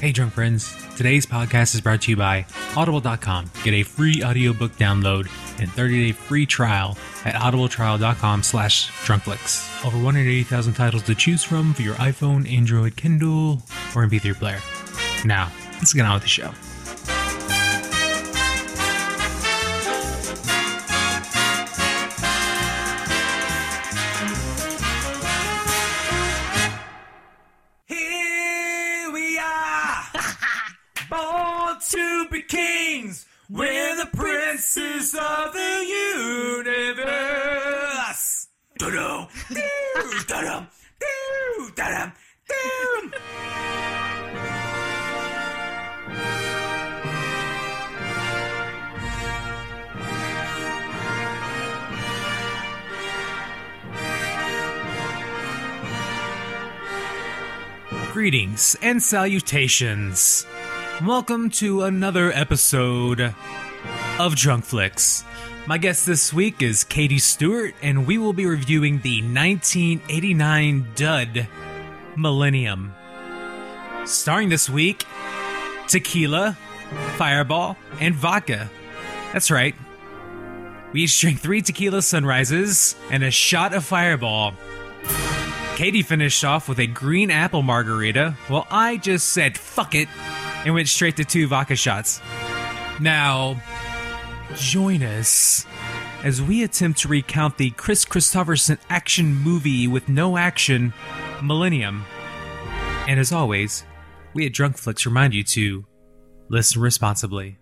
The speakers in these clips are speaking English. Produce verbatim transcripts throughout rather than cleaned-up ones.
Hey drunk friends, today's podcast is brought to you by Audible dot com. Get a free audiobook download and thirty day free trial at audibletrial.com slash drunkflix. Over one hundred eighty thousand titles to choose from for your iPhone, Android, Kindle, or M P three player. Now, let's get on with the show. To be kings, we're the princes of the universe. Da-dum, doo, da-dum, doo, da-dum, doo. Greetings and salutations. Welcome to another episode of Drunk Flicks. My guest this week is Katie Stewart, and we will be reviewing the nineteen eighty-nine dud Millennium. Starring this week, tequila, fireball, and vodka. That's right. We each drank three tequila sunrises and a shot of fireball. Katie finished off with a green apple margarita, while I just said fuck it and went straight to two vodka shots. Now, join us as we attempt to recount the Chris Christopherson action movie with no action, Millennium. And as always, we at Drunk Flicks remind you to listen responsibly.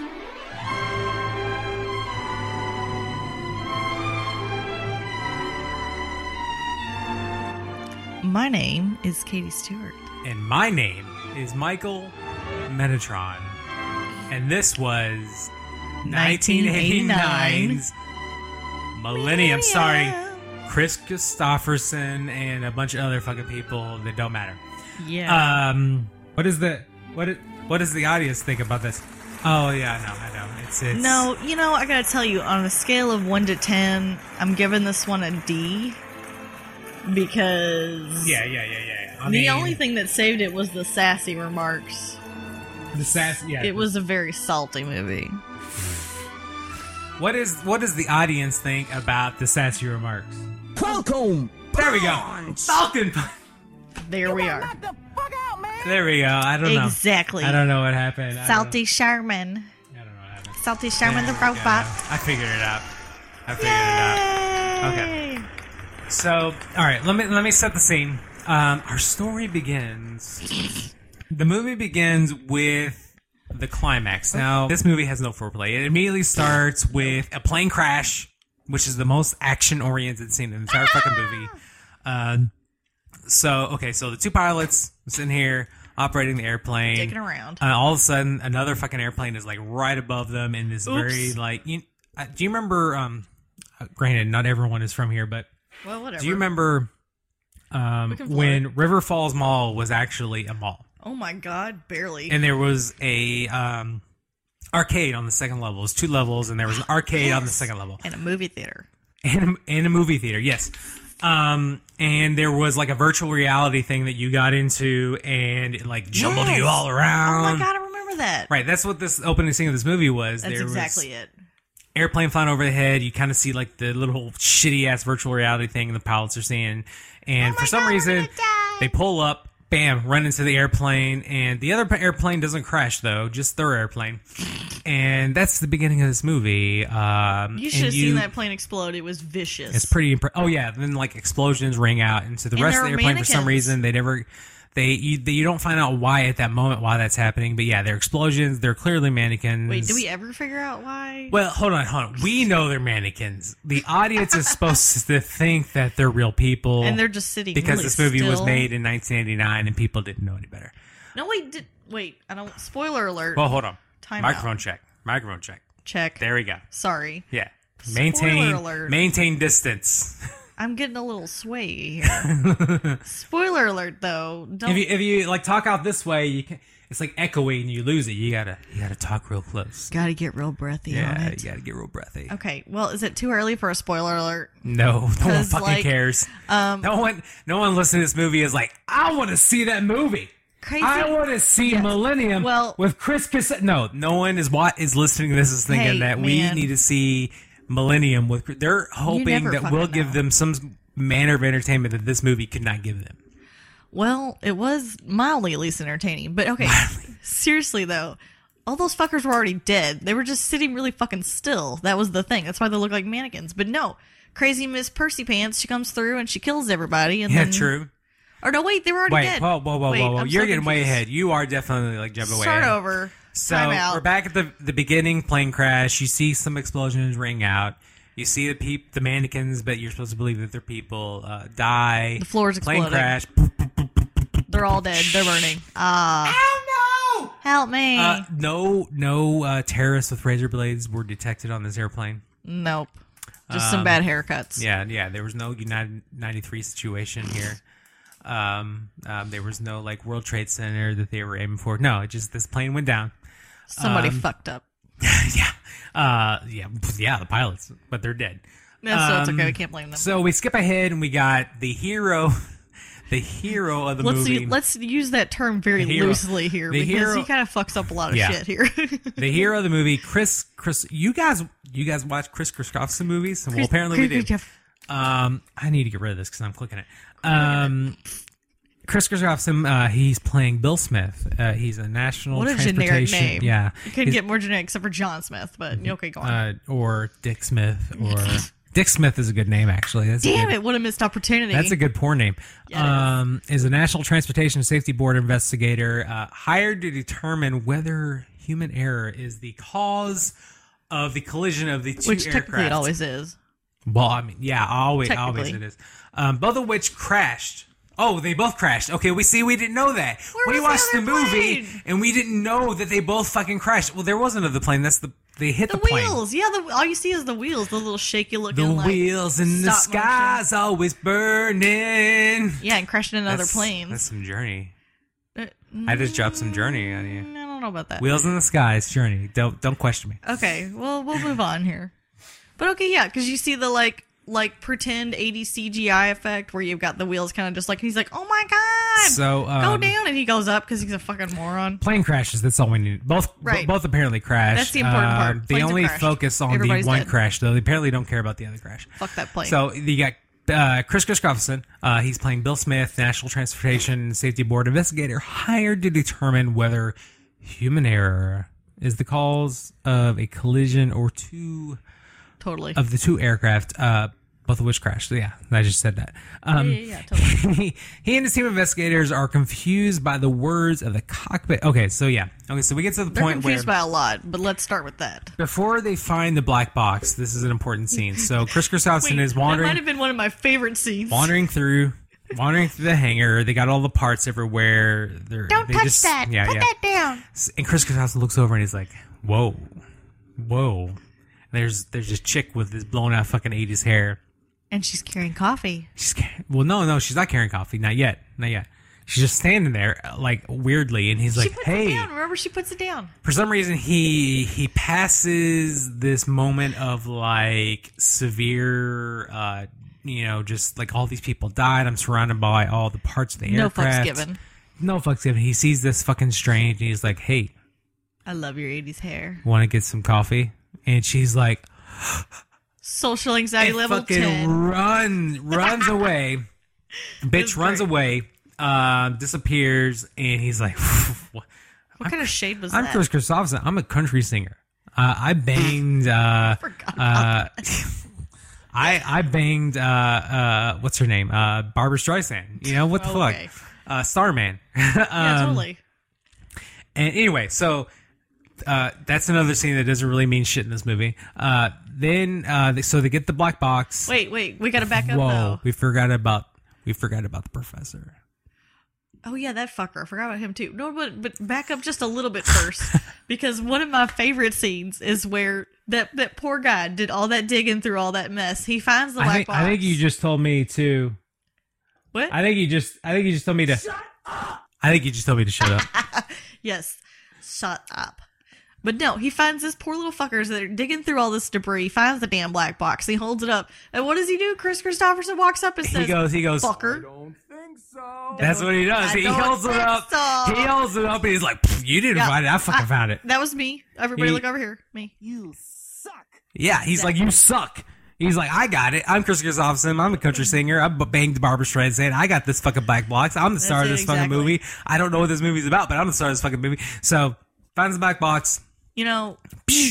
My name is Katie Stewart. And my name is Michael Metatron. And this was nineteen eighty-nine's Millennium. Sorry, Chris Christopherson and a bunch of other fucking people that don't matter. Yeah. Um, what is the what? It, what does the audience think about this? Oh yeah, I know, I know. It's it's No, you know, I gotta tell you, on a scale of one to ten, I'm giving this one a D. Because yeah, yeah, yeah, yeah. I the mean, only thing that saved it was the sassy remarks. the sass. Yeah, It was a very salty movie. What is what does the audience think about the sassy remarks? Falcon. There we go. Falcon. There we are. There we go. I don't know. Exactly. I don't know what happened. I Salty Sherman. don't know, I don't know what happened. Salty Sherman the There we robot. go. I figured it out. I figured it out. Okay. So, all right, let me let me set the scene. Um, our story begins. The movie begins with the climax. Now, this movie has no foreplay. It immediately starts with a plane crash, which is the most action-oriented scene in the entire fucking movie. Uh, so, okay, so the two pilots sitting here operating the airplane. Digging around. Uh, all of a sudden, another fucking airplane is like right above them in this Oops. very like. You, uh, do you remember? Um, uh, granted, not everyone is from here, but. Well, whatever. Do you remember um, can float. when River Falls Mall was actually a mall? Oh my god, barely. And there was a um, arcade on the second level. It was two levels, and there was an arcade on the second level. And a movie theater. And a, and a movie theater, yes. Um, and there was like a virtual reality thing that you got into, and it like jumbled Yes. you all around. Oh my god, I remember that. Right, that's what this opening scene of this movie was. That's there exactly was, it. Airplane flying over the head, you kind of see like the little shitty ass virtual reality thing the pilots are seeing, and for some reason they pull up, bam, run into the airplane, and the other airplane doesn't crash though, just their airplane, and that's the beginning of this movie. Um, You should have and you- seen that plane explode. It was vicious. It's pretty. Impre- oh yeah, then like explosions ring out into the And rest there of the are airplane for some mannequins. reason. They never. They you, they you don't find out why at that moment why that's happening, but yeah, they're explosions. They're clearly mannequins. Wait, did we ever figure out why? Well, hold on, hold on. We know they're mannequins. The audience is supposed to think that they're real people, And they're just sitting because really this movie was still. made in nineteen eighty-nine and people didn't know any better. No, wait, did wait? I don't. Spoiler alert. Well, hold on. Time Microphone out. check. Microphone check. Check. There we go. Sorry, Yeah. Spoiler Maintain alert. maintain distance. I'm getting a little sway here. Spoiler alert, though. Don't. If you if you like talk out this way, you can. It's like echoey and you lose it. You gotta you gotta talk real close. Gotta get real breathy on Yeah, it. you gotta get real breathy. Okay, well, is it too early for a spoiler alert? No, no one 'Cause, fucking like, cares. Um, No one, no one listening to this movie is like, I want to see that movie. Crazy. I want to see Yes. Millennium Well- with Chris Cass- No, no one is what is listening to this is thinking Hey, that we man. need to see Millennium with. They're hoping never that fucking we'll give know. them some manner of entertainment that this movie could not give them. Well, it was mildly at least entertaining. But okay, seriously though, all those fuckers were already dead. They were just sitting really fucking still. That was the thing. That's why they look like mannequins. But no, crazy Miss Percy Pants, she comes through and she kills everybody. And Yeah, then, true. Or no, wait, they were already Wait, dead. whoa, whoa, whoa, Wait, whoa, whoa! I'm You're so getting way confused. ahead. You are definitely like jumping way Start ahead. over. So Time out. we're back at the the beginning plane crash. You see some explosions ring out. You see the peop, the mannequins, but you're supposed to believe that they're people. Uh, die. The floor's plane exploding. crash. They're all dead. They're burning. Ah, Oh no! help me. Uh, no, no uh, terrorists with razor blades were detected on this airplane. nope. Just some bad haircuts. Um, Yeah, yeah. There was no United ninety-three situation here. Um, um, there was no like World Trade Center that they were aiming for. No, it just this plane went down. Somebody um, fucked up. yeah, uh, yeah, yeah. The pilots, but they're dead. No, so it's Um, okay. We can't blame them. So we skip ahead and we got the hero, the hero of the let's movie. see, let's use that term very The hero- loosely here the because hero- he kind of fucks up a lot of Yeah. shit here. the hero of the movie, Chris. Chris, you guys, you guys watch Chris Christopherson movies? Well, apparently we do. Um, I need to get rid of this because I'm clicking it. Um, Chris Christopherson, uh, he's playing Bill Smith. Uh, he's a national What a generic transportation. name. Yeah, You couldn't He's- get more generic except for John Smith, but okay, go on. uh, or Dick Smith, or Dick Smith is a good name actually. That's a Damn good, it, what a missed opportunity. That's a good porn name. Yeah, it is. um, is a National Transportation Safety Board investigator uh, hired to determine whether human error is the cause of the collision of the two Which aircraft. technically it always is. Well, I mean, yeah, always, always Technically. it is. Um, both of which crashed. Oh, they both crashed. Okay, we see. We didn't know that. Where we was the watched the, other movie plane? and we didn't know that they both fucking crashed. Well, there was another plane. That's the they hit The, the, plane. wheels. Yeah, the, all you see is the wheels, the little shaky looking The like, wheels in the stop motion. sky's always burning. Yeah, and crashing into other That's- planes. That's some Journey. Uh, I just dropped some Journey on you. mm, I don't know about that. Wheels in the skies, Journey. Don't don't question me. Okay, well, we'll move on here. But okay, yeah, because you see the like like pretend eighties C G I effect where you've got the wheels kind of just like he's like, oh my god, So um, go down, and he goes up because he's a fucking moron. plane crashes. That's all we need. Both Right. both apparently crashed. That's the important part. Uh, they Planes have only crashed. focus on Everybody's the one dead. crash, though. They apparently don't care about the other crash. Fuck that plane. So you got uh, Chris Christopherson. Uh, he's playing Bill Smith, National Transportation Safety Board investigator, hired to determine whether human error is the cause of a collision or two totally. of the two aircraft, uh, both of which crashed. Yeah, I just said that. Um, yeah, yeah, yeah, totally. he, he and his team of investigators are confused by the words of the cockpit. Okay, so yeah. Okay, so we get to the They're point where confused by a lot, but let's start with that. before they find the black box, this is an important scene. So Chris Christopherson Wait, is that might wandering have been one of my favorite scenes. wandering through wandering through the hangar. They got all the parts everywhere. They're, Don't they touch just, that. Yeah, Put yeah. that down. And Chris Christopherson looks over and he's like, "Whoa, whoa." There's there's this chick with this blown out fucking eighties hair. And she's carrying coffee. She's ca- well, no, no, she's not carrying coffee. Not yet, not yet. She's just standing there, like weirdly, and he's She like, puts "Hey." it down. Remember, she puts it down. For some reason, he he passes this moment of like severe, uh, you know, just like all these people died. I'm surrounded by all the parts of the No aircraft. fucks given. No fucks given. He sees this fucking strange, and he's like, "Hey, I love your eighties hair. want to get some coffee?" And she's like, Social anxiety and level fucking ten. run, runs away. Bitch It's runs great. away, uh, disappears, and he's like, "What? What kind of shade was I'm that? Chris Christopherson. I'm a country singer. Uh, I banged. Uh, Forgot about uh, I I banged. Uh, uh, what's her name? Uh, Barbara Streisand. You know what the Okay. fuck? Uh, Starman. Yeah, um, totally. And anyway, so uh, that's another scene that doesn't really mean shit in this movie. Uh, then, uh, they, so they get the black box. Wait, wait. We got to back up, Whoa, though. we forgot about we forgot about the professor. Oh, yeah, that fucker. I forgot about him, too. No, but but back up just a little bit first. Because one of my favorite scenes is where that, that poor guy did all that digging through all that mess. He finds the black I think box. I think you just told me to. What? I think you just. I think you just told me to. Shut up. I think you just told me to shut up. Yes. Shut up. But no, he finds this poor little fuckers that are digging through all this debris, finds the damn black box, he holds it up, and what does he do? Chris Christopherson walks up and says, He goes. He goes. fucker. Don't think think so. That's what he does. I He don't holds it think up. so. He holds it up and he's like, "Pff, you didn't Yeah. find it. I fucking I- found it. That was me. Everybody He- look over here. Me. You suck. Yeah, he's like, you suck. He's like, I got it. I'm Chris Christopherson. I'm a country singer. I banged Barbara Streisand. I got this fucking black box. I'm the star of it, this fucking exactly. movie. I don't know what this movie's about, but I'm the star of this fucking movie. So, finds the black box. You know,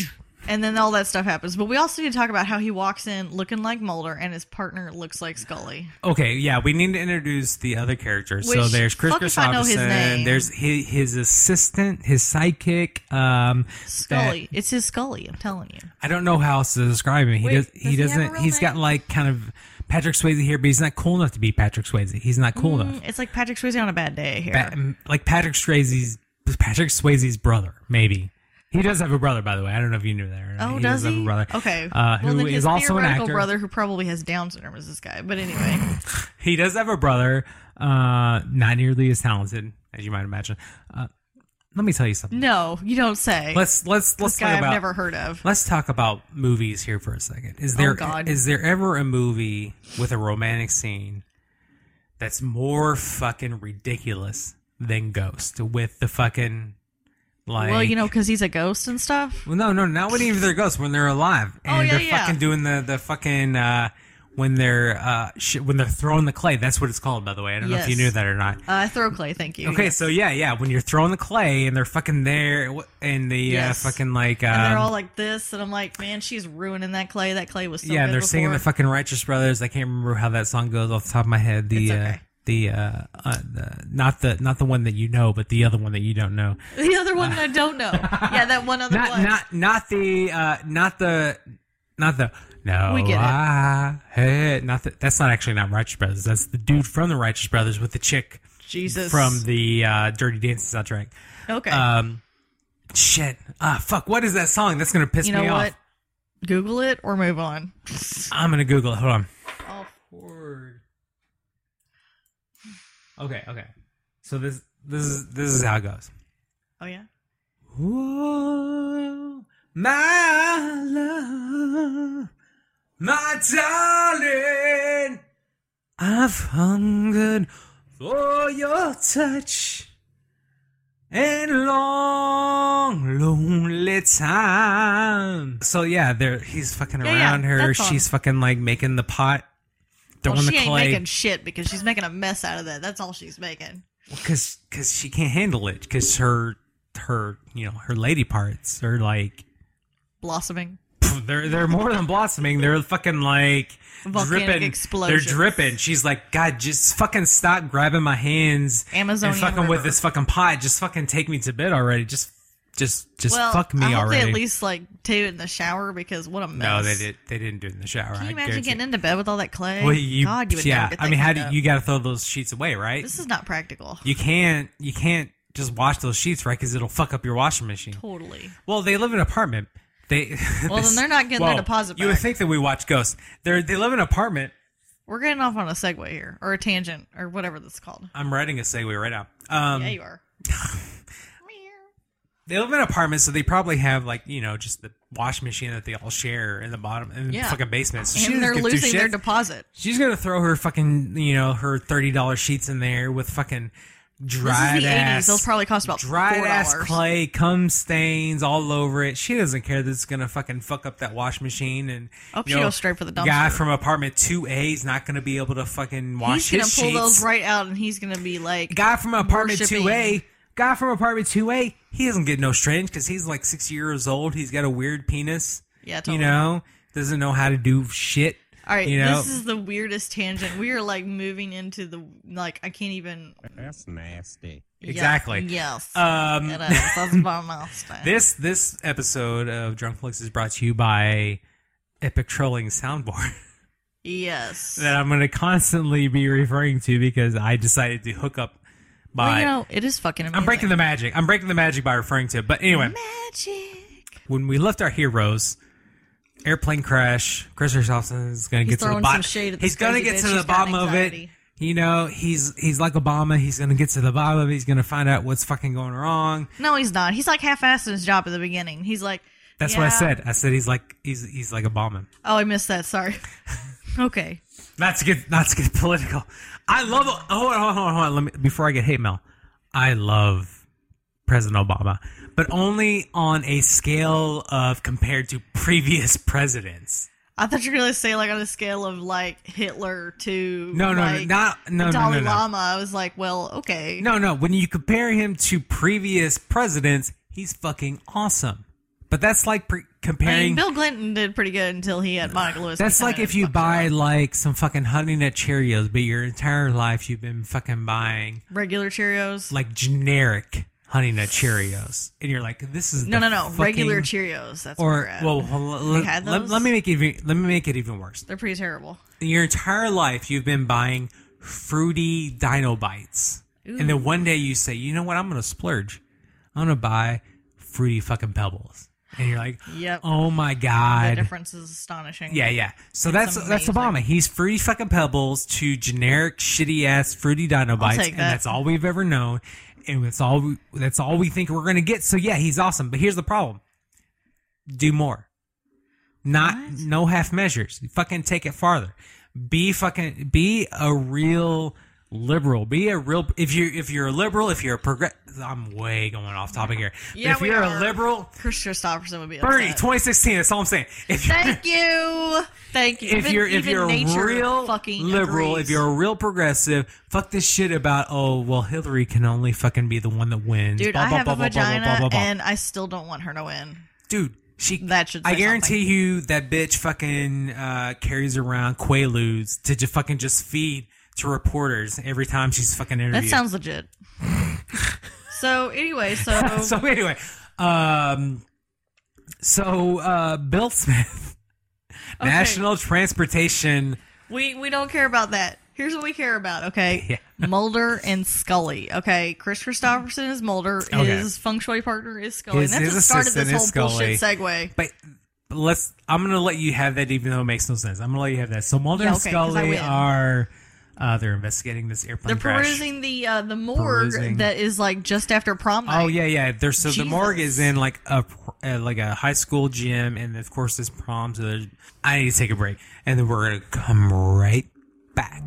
and then all that stuff happens. But we also need to talk about how he walks in looking like Mulder and his partner looks like Scully. Okay, yeah, we need to introduce the other characters. so Which, there's Chris fuck if I know his Christopherson. name. There's his, his assistant, his sidekick. Um, Scully. that- It's his Scully, I'm telling you. I don't know how else to describe him. He Wait, does. does He he have a doesn't. real He's got name? like kind of Patrick Swayze here, but he's not cool enough to be Patrick Swayze. He's not cool enough. Mm, It's like Patrick Swayze on a bad day here. Ba- like Patrick Swayze's Patrick Swayze's brother, maybe. He does have a brother, by the way. I don't know if you knew that. Or not. Oh, he does have he? a brother. Okay. Uh, well, who then is his also an theoretical actor. brother who probably has Down syndrome is this guy. But anyway. He does have a brother, uh, not nearly as talented as you might imagine. Uh, let me tell you something. No, you don't say. Let's let's let's this guy talk I've about. never heard of. Let's talk about movies here for a second. Is there is Oh, God. there ever a movie with a romantic scene that's more fucking ridiculous than Ghost with the fucking like? Well, you know, because he's a ghost and stuff. Well, no, no, not when even they're ghosts, when they're alive and Oh, yeah, they're yeah. fucking doing the the fucking uh, when they're uh sh- when they're throwing the clay. That's what it's called, by the way. I don't know if you Yes. knew that or not. Uh, throw clay, thank you. Okay, Yes. so yeah, yeah, when you're throwing the clay and they're fucking there and the Yes. uh, fucking like um, And they're all like this, and I'm like, man, she's ruining that clay. That clay was so yeah, good they're singing the before. fucking Righteous Brothers. I can't remember how that song goes off the top of my head. The It's uh, okay. the uh, uh the, not the not the one that you know, but the other one that you don't know. The other one that I don't know. Yeah, that one other Not one. not not the uh not the not the no We get it. I had not the, that's not actually not Righteous Brothers. That's the dude from the Righteous Brothers with the chick Jesus. from the uh, Dirty Dancing soundtrack. Okay. Um, shit. Ah, fuck. What is that song? That's gonna piss you know me what? off. Google it or move on. I'm gonna Google it. Hold on. Oh, Word. Okay. Okay. So this this is this is how it goes. oh yeah. Whoa, my love, my darling, I've hungered for your touch and long, lonely time. So yeah, there he's fucking Yeah, yeah, around her. that song. She's fucking like making the pot, throwing Well, she the ain't clay. making shit because she's making a mess out of that. That's all she's making. Because cause she can't handle it. Because her, her, you know, her lady parts are like, Blossoming. they're they're more than blossoming. They're fucking like Volcanic dripping. explosions. They're dripping. She's like, God, just fucking stop grabbing my hands Amazonian and fucking with river. this fucking pot. Just fucking take me to bed already. Just, just, just Well, fuck me I hope already. they at least like do it in the shower because what a mess. no, they did. They didn't do it in the shower. Can you I imagine guarantee. getting into bed with all that clay? Well, you, God, you would yeah. never get that I mean, how do cleaned you, up. you got to throw those sheets away, right? This is not practical. You can't. You can't just wash those sheets, right? Because it'll fuck up your washing machine. Totally. Well, they live in an apartment. They Well, then they're not getting their deposit You would back. think that we watch Ghosts. They they live in an apartment. We're getting off on a segue here, or a tangent, or whatever that's called. I'm writing a segue right now. Um, Yeah, you are. they live in an apartment, so they probably have like you know just the washing machine that they all share in the bottom in Yeah. the fucking basement. So she And doesn't they're give two losing their shits. deposit. She's gonna throw her fucking you know her thirty dollar sheets in there with fucking dried this is the ass. eighties. Those probably cost about dried four ass dollars. clay, cum stains all over it. She doesn't care that it's gonna fucking fuck up that wash machine. And Oh, you she know, goes straight for the Guy dumpster. from apartment two A is not gonna be able to fucking wash He's gonna his pull sheets. those right out, and he's gonna be like, Guy from apartment worshiping- two A. Guy from apartment two A. He doesn't get no strange because he's like six years old. He's got a weird penis. Yeah, totally. You know, doesn't know how to do shit. All right, you know, this is the weirdest tangent. We are like moving into the like I can't even. That's nasty. Exactly. Yes. Um, it is. That's my milestone. This this episode of Drunk Flicks is brought to you by Epic Trolling Soundboard Yes. that I'm going to constantly be referring to because I decided to hook up by. Well, you know, it is fucking amazing. I'm breaking the magic. I'm breaking the magic by referring to it. But anyway, magic. when we left our heroes, airplane crash. Chris Christopherson is going to He's get to the throwing bottom. some shade at He's this going to crazy get bitch. to the She's got bottom of it. anxiety. You know, he's he's like Obama. He's going to get to the bottom of it. He's going to find out what's fucking going wrong. No, he's not. He's like half-assed in his job at the beginning. He's like, That's yeah. what I said. I said he's like he's he's like Obama. Oh, I missed that. Sorry. Okay. Not to get not to get political. I love. Oh, hold on, hold on, hold on. Let me before I get hate mail. I love President Obama, but only on a scale of compared to previous presidents. I thought you were gonna say like on a scale of like Hitler to no, no, like, no, not no, no, Dalai no, no. Lama. I was like, well, okay. No, no. When you compare him to previous presidents, he's fucking awesome. But that's like pre- comparing. I mean, Bill Clinton did pretty good until he had Monica Lewinsky. That's like if you buy like some fucking Honey Nut Cheerios, but your entire life you've been fucking buying regular Cheerios, like generic Honey Nut Cheerios, and you're like, this is no, the no, no, fucking, regular Cheerios. That's or where we're at. well, well let, had let, those? let me make it even, let me make it even worse. They're pretty terrible. Your entire life you've been buying fruity Dino Bites, Ooh. and then one day you say, you know what, I'm gonna splurge, I'm gonna buy fruity fucking Pebbles. And you're like, yep. Oh my god, the difference is astonishing. Yeah, yeah. So It's that's amazing. that's Obama. He's fruity fucking Pebbles to generic shitty ass fruity Dino Bites, take and that. that's all we've ever known, and that's all we, that's all we think we're gonna get. So yeah, he's awesome. But here's the problem: do more, not What? no half measures. Fucking take it farther. Be fucking be a real liberal. Be a real if you if you're a liberal, if you're a progress. I'm way going off topic here. Yeah, but if we you're are. a liberal, Chris Christopherson would be Bernie, upset. twenty sixteen. That's all I'm saying. If you're, Thank you, thank you. if Even- you're if even you're a nature real fucking liberal, agrees. if you're a real progressive, fuck this shit about oh well Hillary can only fucking be the one that wins. dude, blah, I blah, have blah, a blah, blah, vagina blah, blah, blah. and I still don't want her to win. Dude, she That should I say guarantee something. you that bitch fucking uh, carries around Quaaludes to just fucking just feed to reporters every time she's fucking interviewed. That sounds legit. So anyway, so So anyway, um, so uh, Bill Smith, Okay. National Transportation. we we don't care about that. Here's what we care about, okay? Yeah. Mulder and Scully. Okay, Chris Christopherson is Mulder. Okay. His feng shui partner is Scully. His- and that's his the start of assistant this is whole Scully. bullshit segue. But but let's. I'm gonna let you have that, even though it makes no sense. I'm gonna let you have that. So Mulder Yeah, and okay, 'cause I Scully win. are. Uh, they're investigating this airplane They're crash. perusing the uh, the morgue Perusing. that is like just after prom night. Oh yeah, yeah. There's so the morgue Jesus. is in like a uh, like a high school gym, and of course this prom. So there's- I need to take a break, and then we're gonna come right back.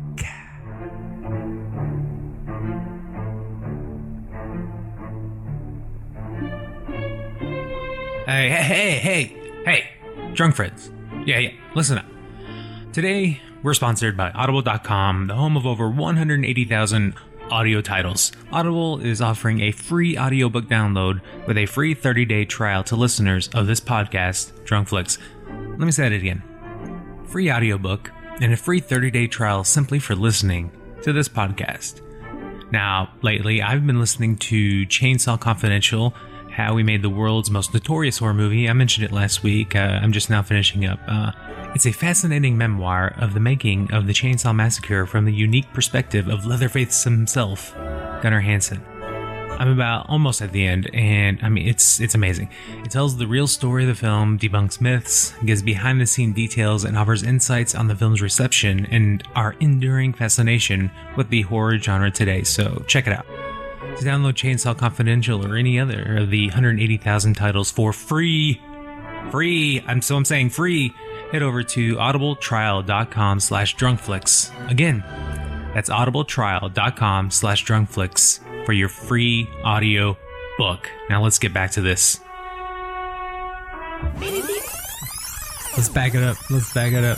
Hey, hey, hey, hey, hey, drunk friends. Yeah, yeah. Listen up. Today, we're sponsored by Audible dot com, the home of over one hundred eighty thousand audio titles. Audible is offering a free audiobook download with a free thirty-day trial to listeners of this podcast, Drunk Flicks. Let me say that again. Free audiobook and a free thirty-day trial simply for listening to this podcast. Now, lately, I've been listening to Chainsaw Confidential, how we made the world's most notorious horror movie. I mentioned it last week. Uh, I'm just now finishing up. Uh, it's a fascinating memoir of the making of the Chainsaw Massacre from the unique perspective of Leatherface himself, Gunnar Hansen. I'm about almost at the end, and I mean, it's it's amazing. It tells the real story of the film, debunks myths, gives behind-the-scene details, and offers insights on the film's reception and our enduring fascination with the horror genre today. So check it out. To download Chainsaw Confidential or any other of the one hundred eighty thousand titles for free, free, I'm so I'm saying free, head over to audibletrial.com slash drunkflix. Again, that's audibletrial.com slash drunkflix for your free audio book. Now let's get back to this. Let's back it up. Let's back it up.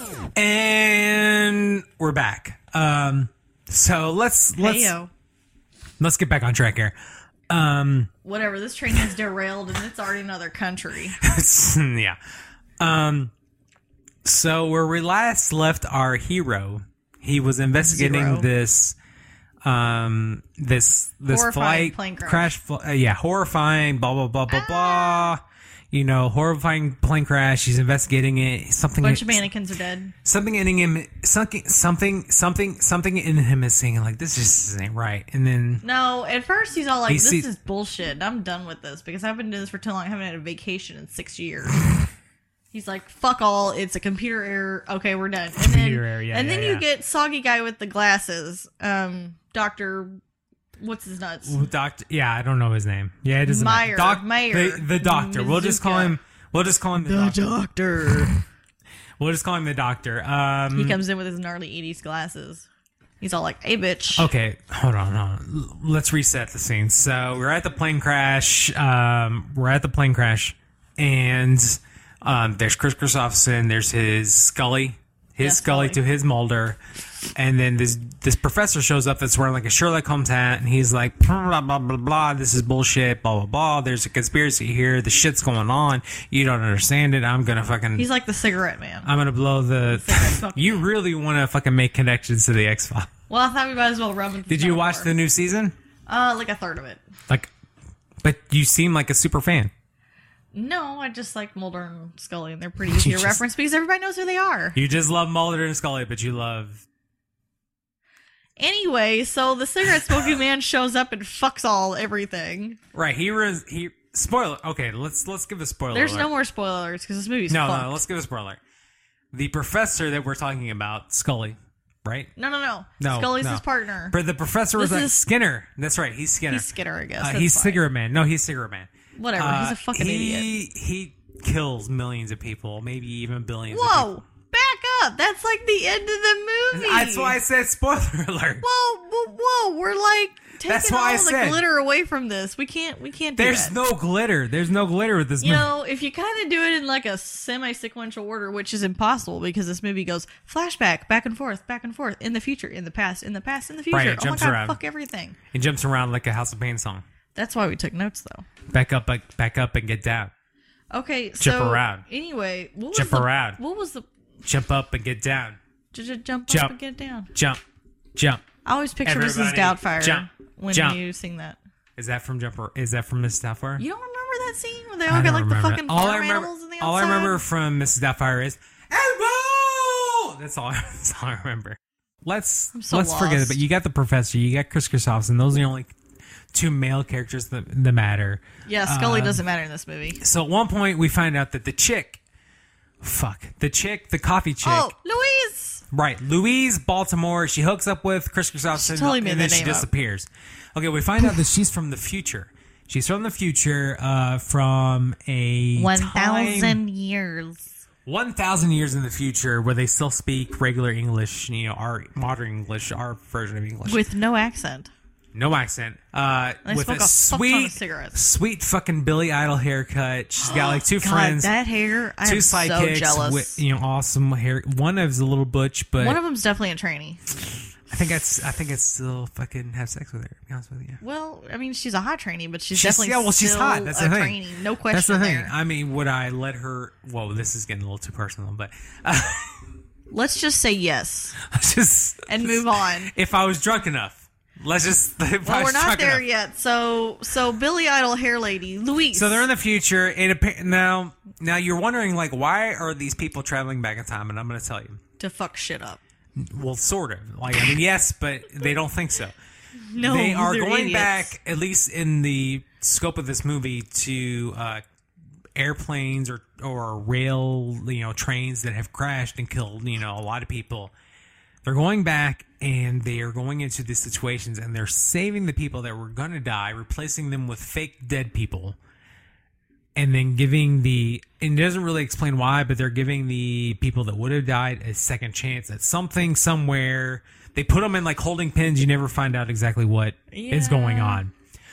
And we're back. Um, so let's let's Heyo. let's get back on track here. Um, Whatever. This train has derailed and it's already in another country. yeah. Um, so where we last left our hero, he was investigating Zero. this, um, this this Horrifying flight plane crash. crash. Fl- uh, yeah, horrifying. Blah blah blah blah blah. You know, horrifying plane crash. He's investigating it. Something. Bunch of mannequins are dead. Something in him. Something. Something. Something. Something in him is saying like, "This just ain't right." And then No, at first he's all like, He this sees- is bullshit. and I'm done with this because I've been doing this for too long. I haven't had a vacation in six years. He's like, fuck all. It's a computer error. Okay, we're done. And then, Computer error, yeah, and yeah, then yeah. you get soggy guy with the glasses. Um, Doctor, what's his nuts? Doctor, yeah, I don't know his name. Yeah, it doesn't Meyer, matter. Doc, Meyer, the, the doctor. We'll just call Mizuka. him. We'll just call him the, The doctor. doctor. We'll just call him the doctor. Um, He comes in with his gnarly eighties glasses. He's all like, "Hey, bitch." Okay, hold on, hold on. Let's reset the scene. So we're at the plane crash. Um, we're at the plane crash, and um, there's Chris Christopherson. There's his Scully, his Yeah, Scully Scully. to his Mulder, and then this this professor shows up that's wearing like a Sherlock Holmes hat, and he's like, blah blah blah blah. This is bullshit. Blah blah blah. There's a conspiracy here. The shit's going on. You don't understand it. I'm gonna fucking. He's like the cigarette man. I'm gonna blow the. smoking You man. really want to fucking make connections to the X Files. Well, I thought we might as well rub him. Did you watch the new season? Uh, like a third of it. Like, but you seem like a super fan. No, I just like Mulder and Scully, and they're pretty easy to just- reference because everybody knows who they are. You just love Mulder and Scully, but you love. Anyway, so the cigarette smoking man shows up and fucks all everything. Right, he was he. Spoiler. Okay, let's let's give a spoiler. There's alert. no more spoilers because this movie's No, fucked. no. Let's give a spoiler. The professor that we're talking about, Scully, right? no, no, no. No, Scully's no. his partner. But the professor was This like is- Skinner. That's right. He's Skinner. He's Skinner, I guess. Uh, That's he's fine. cigarette man. No, he's cigarette man. Whatever. Uh, He's a fucking idiot. he, He kills millions of people, maybe even billions. Of Whoa! Back up. That's like the end of the movie. people. That's why I said spoiler alert. Whoa, whoa, whoa! We're like taking That's why all I the said- glitter away from this. We can't. We can't do There's that. no glitter. There's no glitter with this You movie. know, if you kind of do it in like a semi-sequential order, which is impossible because this movie goes flashback, back and forth, back and forth, in the future, in the past, in the past, in the future. Right, it oh my jumps god, around. fuck everything. It jumps around like a House of Pain song. That's why we took notes, though. Back up, back, back up, and get down. Okay, so Jump around. anyway, what was Jump the, around. What was the Jump up and get down. j- j- jump, Jump. up and get down? Jump, jump. I always picture Missus Everybody Doubtfire jump, when jump. you sing that. Is that from Jumper? Is that from Missus Doubtfire? You don't remember that scene where they I all got don't like the remember. fucking all I farm remember, animals in the all I outside? remember from Missus Doubtfire is Elbow. That's all. That's all I remember. Let's so let's forget it. lost. But you got the professor. You got Chris Christopherson. Those are the only two male characters that, that matter. Yeah, Scully Um, doesn't matter in this movie. So at one point we find out that the chick, fuck, the chick, the coffee chick. Oh, Louise! Right, Louise Baltimore. She hooks up with Chris Christopherson, She totally made and then that she name up. disappears. Okay, we find out that she's from the future. She's from the future, uh, from a One time- thousand years. one thousand years in the future, where they still speak regular English. You know, our modern English, our version of English, With no accent. no accent. Uh, And they with smoke a a fuck ton of sweet, cigarettes. sweet fucking Billy Idol haircut. She's got like two God, friends. that hair, I Two am so sidekicks jealous. with you know awesome hair. One of is a little butch, but One of them's definitely a trainee. I think it's I think it's still fucking have sex with her. To be honest with you, Well, I mean, she's a hot trainee, but she's, She's- definitely yeah, well, she's still hot. That's a the thing. trainee. No question that's the thing. there. I mean, would I let her? Whoa, this is getting a little too personal, but uh, Let's just say yes just and move on. if I was drunk enough, let's just. If I Well, was we're not drunk there enough. yet. So, so Billy Idol hair lady, Louise. So they're in the future. It appa- now now you're wondering like why are these people traveling back in time? And I'm going to tell you. to fuck shit up. Well, sort of. Like I mean, yes, but they don't think so. No, they are they're going idiots. back, at least in the scope of this movie, to uh, airplanes or or rail, you know, trains that have crashed and killed, you know, a lot of people. They're going back and they are going into these situations and they're saving the people that were going to die, replacing them with fake dead people, and then giving the. And it doesn't really explain why, but they're giving the people that would have died a second chance at something somewhere. They put them in like holding pens. You never find out exactly what is Yeah. going on.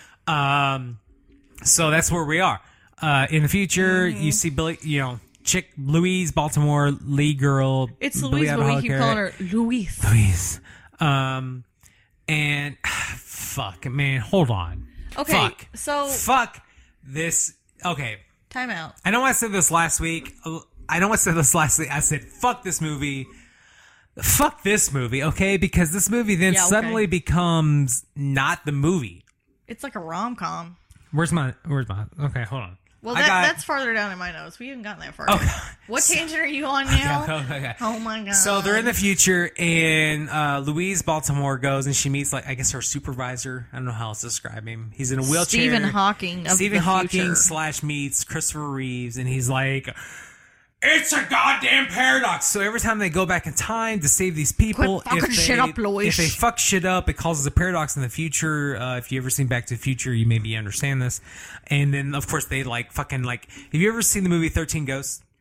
Um, so that's where we are. Uh, in the future, Mm-hmm. you see Billy, you know, chick Louise Baltimore, Lee girl. It's Billy Louise, but we Idol keep haircut. calling her Louise. Louise. Um, and fuck, man, hold on. Okay, Fuck. so- fuck this. Okay, Time out. I know I said this last week. I know I said this last week. I said fuck this movie. Fuck this movie, okay? Because this movie then Yeah, okay. suddenly becomes not the movie. It's like a rom com. Where's my? Where's my? Okay, hold on. Well, I that, got- that's farther down in my notes. We haven't gotten that far. Okay. yet. What tangent are you on now? Okay, okay. Oh my god. So they're in the future, and uh, Louise Baltimore goes and she meets, like, I guess her supervisor. I don't know how else to describe him. He's in a wheelchair. Stephen Hawking of Stephen the Hawking future. slash meets Christopher Reeves, and he's like, it's a goddamn paradox. So every time they go back in time to save these people, Quit fucking if they, shit up, Louise. if they fuck shit up, it causes a paradox in the future. Uh, if you ever seen Back to the Future, you maybe understand this. And then, of course, they like fucking like. Have you ever seen the movie thirteen Ghosts?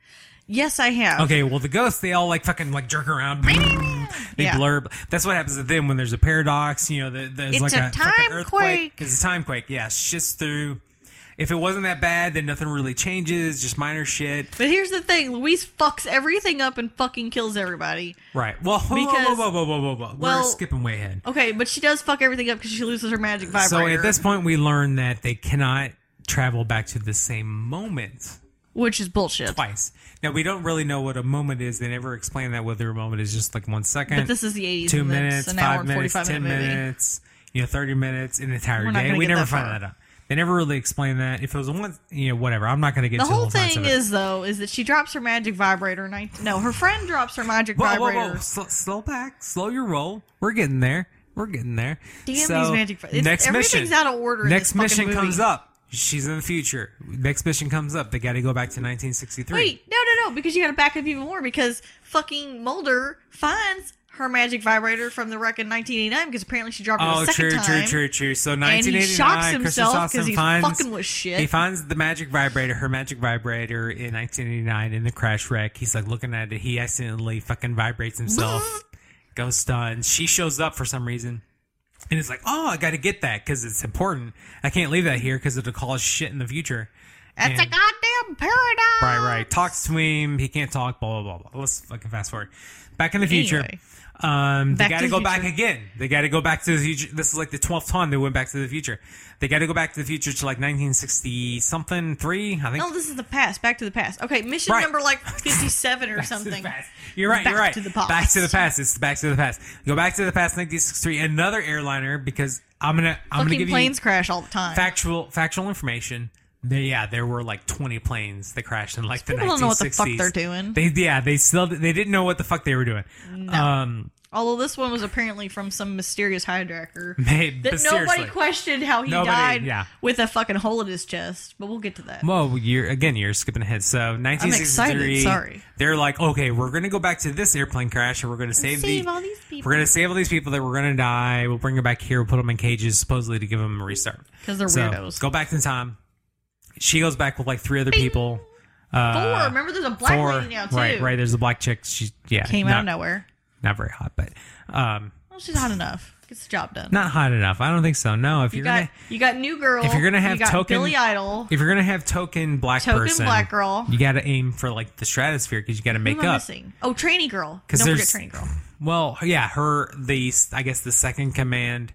Yes, I have. Okay, well, the ghosts, they all like fucking like jerk around. They Yeah. blurb. That's what happens to them when there's a paradox. You know, the, there's It's like a a, fucking timequake. earthquake. It's a time quake. Yeah, it's just through. If it wasn't that bad, then nothing really changes. Just minor shit. But here's the thing: Louise fucks everything up and fucking kills everybody. Right. Well, whoa, Because- whoa, whoa, whoa, whoa, whoa, whoa. well- We're skipping way ahead. Okay, but she does fuck everything up because she loses her magic vibrator. So at this point, we learn that they cannot travel back to the same moment which is bullshit. twice. Now, we don't really know what a moment is. They never explain that, whether a moment is just like one second, But this is the eighties. two and minutes, it's an hour five and minutes, forty-five ten minute movie. minutes, you know, thirty minutes, an entire We're not day. gonna We get never that find far. that out. They never really explain that. If it was one, you know, whatever. I'm not going to get The into whole the science thing of it. is, though, is that she drops her magic vibrator. And I, no, her friend drops her magic Whoa, whoa, vibrator. whoa. Slow, slow back. Slow your roll. We're getting there. We're getting there. Damn so, these magic vi- it's- Next everything's mission. out of order in Next this fucking mission movie. comes up. She's in the future. Next mission comes up. They got to go back to nineteen sixty-three. Wait, no, no, no, because you got to back up even more because fucking Mulder finds her magic vibrator from the wreck in nineteen eighty-nine because apparently she dropped it Oh, a second true, time. true, true, true. So And nineteen eighty-nine, he shocks Kristen himself Dawson because he's finds, fucking with shit. He finds the magic vibrator, her magic vibrator in nineteen eighty-nine in the crash wreck. He's like looking at it. He accidentally fucking vibrates himself. Goes stunned. She shows up for some reason. And it's like, oh, I got to get that because it's important. I can't leave that here because it'll cause shit in the future. That's a And- goddamn paradox. Right, right. Talks to him. He can't talk. Blah blah blah blah. Let's fucking fast forward. Back in the future. Anyway. Um, they Back got to to the go back future. again. They got to go back to the future. This is like the twelfth time they went back to the future. They got to go back to the future to like nineteen sixty something three. I think. No, this is the past. Back to the past. Okay, mission Right. number like fifty-seven or Back to the something. past. You're right. Back you're right. to the past. Back to the past. It's back to the past. Go back to the past. nineteen sixty-three. Another airliner because I'm gonna I'm gonna Fucking give planes you crash all the time. factual factual information. They, yeah, there were like twenty planes that crashed in like the People nineteen don't know what the sixties. fuck they're doing. They yeah, they still they didn't know what the fuck they were doing. Um, Although this one was apparently from some mysterious hijacker Hey, that but nobody seriously. questioned how he Nobody, died yeah. with a fucking hole in his chest. But we'll get to that. Well, you're again, you're skipping ahead. So nineteen sixty-three. excited, sorry. They're like, okay, we're gonna go back to this airplane crash, and we're gonna save, Save the, all these people. We're gonna save all these people that were gonna die. We'll bring them back here. We'll put them in cages, supposedly to give them a restart. 'Cause they're So, weirdos. Go back in time. She goes back with like three other people. Uh, Four. Remember, there's a black four. lady now too. Right, right. There's a black chick. She yeah, Came not, out of nowhere. Not very hot, but um, Well, she's hot enough. Gets the job done. not hot enough. I don't think so. No, if you you're got gonna you got new girl. if you're gonna have you got token Billy Idol. if you're gonna have token black Token person, black girl. you got to aim for like the stratosphere because you got to Who make am I up. missing? Oh, trainee girl. 'Cause Don't forget there's- trainee girl. Well, yeah, her the I guess the second command.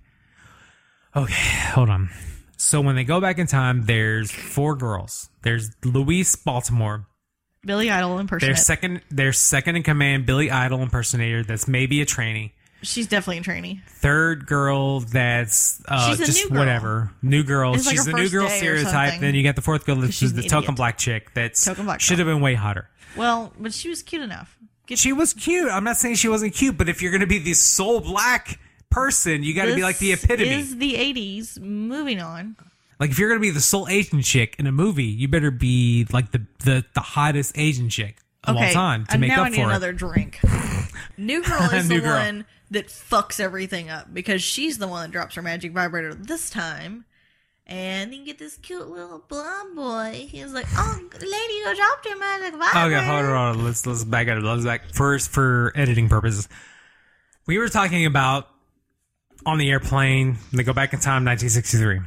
Okay, hold on. So when they go back in time, there's four girls. There's Louise Baltimore. Billy Idol Their impersonator. second, their second in command, Billy Idol impersonator. That's maybe a trainee. She's definitely a trainee. Third girl, that's uh, She's a just new girl. whatever. New girl. It's like She's her the new first girl day or stereotype. something. Then you got the fourth girl, that's she's the an token idiot. black chick. That's Token black should have been way hotter. Well, but she was cute enough. Get She was cute. I'm not saying she wasn't cute, but if you're going to be the sole black person, you got to be like the epitome. This is the eighties. Moving on. Like if you're going to be the sole Asian chick in a movie, you better be like the the, the hottest Asian chick of Okay, all time to and make now up I need for another drink. New girl is New the girl. one that fucks everything up because she's the one that drops her magic vibrator this time. And then you get this cute little blonde boy. He's like, "Oh, lady, you dropped your magic it. vibrator." Okay, hold on, hold on. Let's let's back up. Let's back first for editing purposes. We were talking about on the airplane. They go back in time, nineteen sixty-three.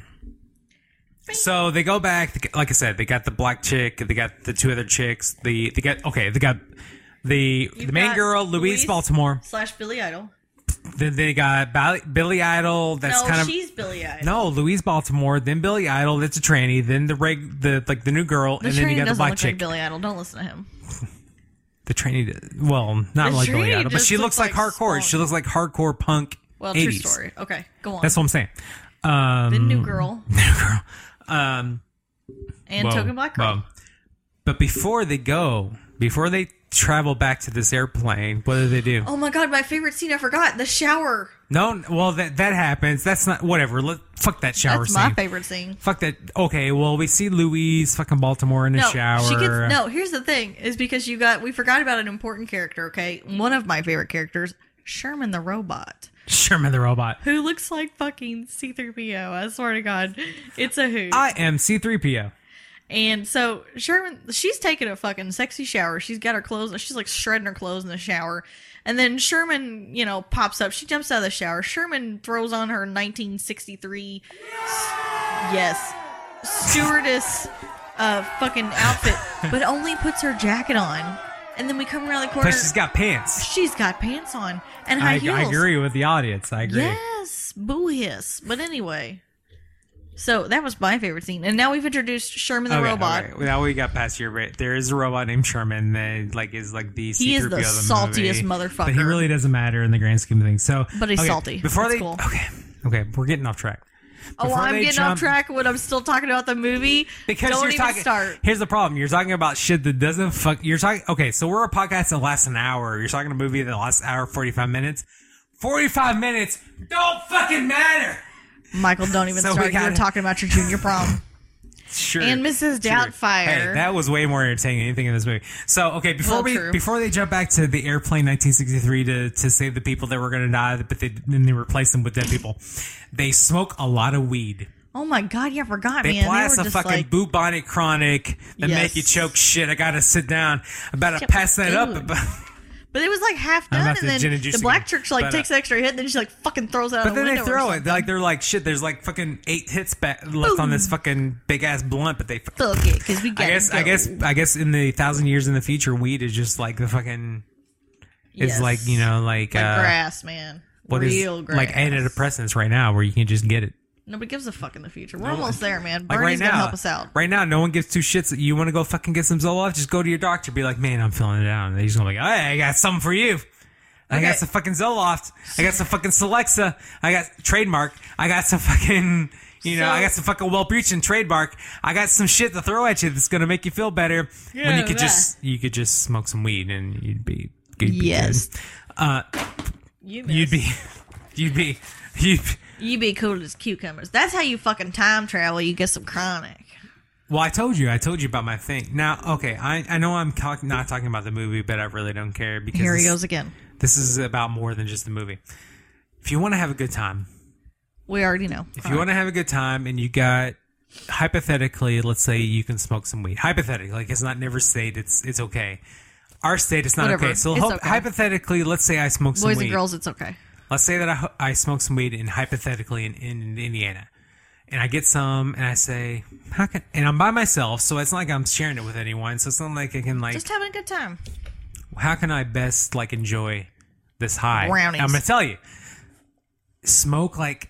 So they go back, like I said, they got the black chick, they got the two other chicks, the they got okay, they got the You've the main got girl, Louise, Louise Baltimore. slash Billy Idol. Then they got Billy, Billy Idol. That's no, kind of she's Billy Idol. no Louise Baltimore. Then Billy Idol. That's a tranny. Then the reg, the like the new girl, the and then you trainee got the doesn't black look chick. like Billy Idol. Don't listen to him. The trainee, well, not The like Billy trainee Idol, but just she looks looks like, like hardcore. Spawn. She looks like hardcore punk. Well, eighties. true story. Okay, go on. That's what I'm saying. Um, the new girl new girl. Um, and whoa, token black girl. whoa. But before they go, before they travel back to this airplane, what do they do? Oh my god, my favorite scene! I forgot the shower. No, well that that happens. That's not whatever. Let, fuck that shower That's scene. my favorite scene. Fuck that. Okay, well we see Louise fucking Baltimore in the No, shower. she gets no. Here's the thing: is because you got we forgot about an important character. Okay, one of my favorite characters, Sherman the robot, Sherman the robot. who looks like fucking C three P O. I swear to God, it's a hoot. I am C three P O. And so Sherman, she's taking a fucking sexy shower. She's got her clothes. She's like shredding her clothes in the shower. And then Sherman, you know, pops up. She jumps out of the shower. Sherman throws on her nineteen sixty-three, yes, stewardess uh, fucking outfit, but only puts her jacket on. And then we come around the corner. But she's got pants. She's got pants on and high I, heels. I agree with the audience. I agree. Yes, boo hiss. But anyway, so that was my favorite scene. And now we've introduced Sherman the Okay, robot. okay. Now we got past your bit. There is a robot named Sherman that like is like the He is the C three P O of the saltiest movie. motherfucker. But he really doesn't matter in the grand scheme of things. So, But he's okay, salty. Before That's they cool. okay, okay, we're getting off track. Oh, Before I'm they getting jump- off track when I'm still talking about the movie. Because Don't you're even talking. start. Here's the problem: you're talking about shit that doesn't fuck. You're talking. Okay, so we're a podcast that lasts an hour. You're talking a movie that lasts an hour forty-five minutes. Forty-five minutes don't fucking matter. Michael, don't even So we start. You were gotta- talking about your junior prom. Sure. And Missus Sure. Doubtfire. Hey, that was way more entertaining than anything in this movie. So, okay, before Well, we true. before they jump back to the airplane nineteen sixty-three to to save the people that were going to die, but they then they replace them with dead people. They smoke a lot of weed. Oh my god, yeah, I forgot, They man. blast they a were just fucking like, bubonic chronic that Yes. make you choke shit. I gotta sit down. I'm about to Shit, pass that up. dude. but it was like half I'm done, about and to gin then and juice the black again. church like But, uh, takes an extra hit, and then she like fucking throws it out But a then they window or throw it. something. They're like they're like shit. There's like fucking eight hits back left on this fucking big ass blunt, but they. Fucking, Fuck it, because we got I guess I guess I guess in the thousand years in the future, weed is just like the fucking. It's Yes. like you know like, like uh, grass, man. what is Real grass. like antidepressants right now where you can just get it. Nobody gives a fuck in the future. We're almost there, man. Like Bernie's right gonna now, help us out. right now, no one gives two shits. You want to go fucking get some Zoloft? Just go to your doctor. Be like, man, I'm feeling it down. And he's gonna be like, hey, I got something for you. I Okay. got some fucking Zoloft. I got some fucking Celexa. I got trademark. I got some fucking, you know, So- I got some fucking Wellbutrin trademark. I got some shit to throw at you that's gonna make you feel better. when Yeah, you could that. just, you could just smoke some weed and you'd be, you'd be Yes. good. Uh, You you'd be, you'd be, you'd. Be, You be cool as cucumbers. That's how you fucking time travel. You get some chronic. Well, I told you. I told you about my thing. Now, okay, I I know I'm talk, not talking about the movie, but I really don't care because Here he this, goes again. this is about more than just the movie. If you want to have a good time, We already know. if you want to have a good time, and you got hypothetically, let's say you can smoke some weed. Hypothetically, like it's not never state it's it's okay. Our state, it's not Whatever. okay. So It's ho- okay. hypothetically, let's say I smoke some Boys weed. and girls, it's okay. Let's say that I, ho- I smoke some weed in hypothetically in, in Indiana, and I get some, and I say, how can? And I'm by myself, so it's not like I'm sharing it with anyone. So it's not like I can like, Just having a good time. how can I best like enjoy this high? Brownies. I'm gonna tell you, smoke like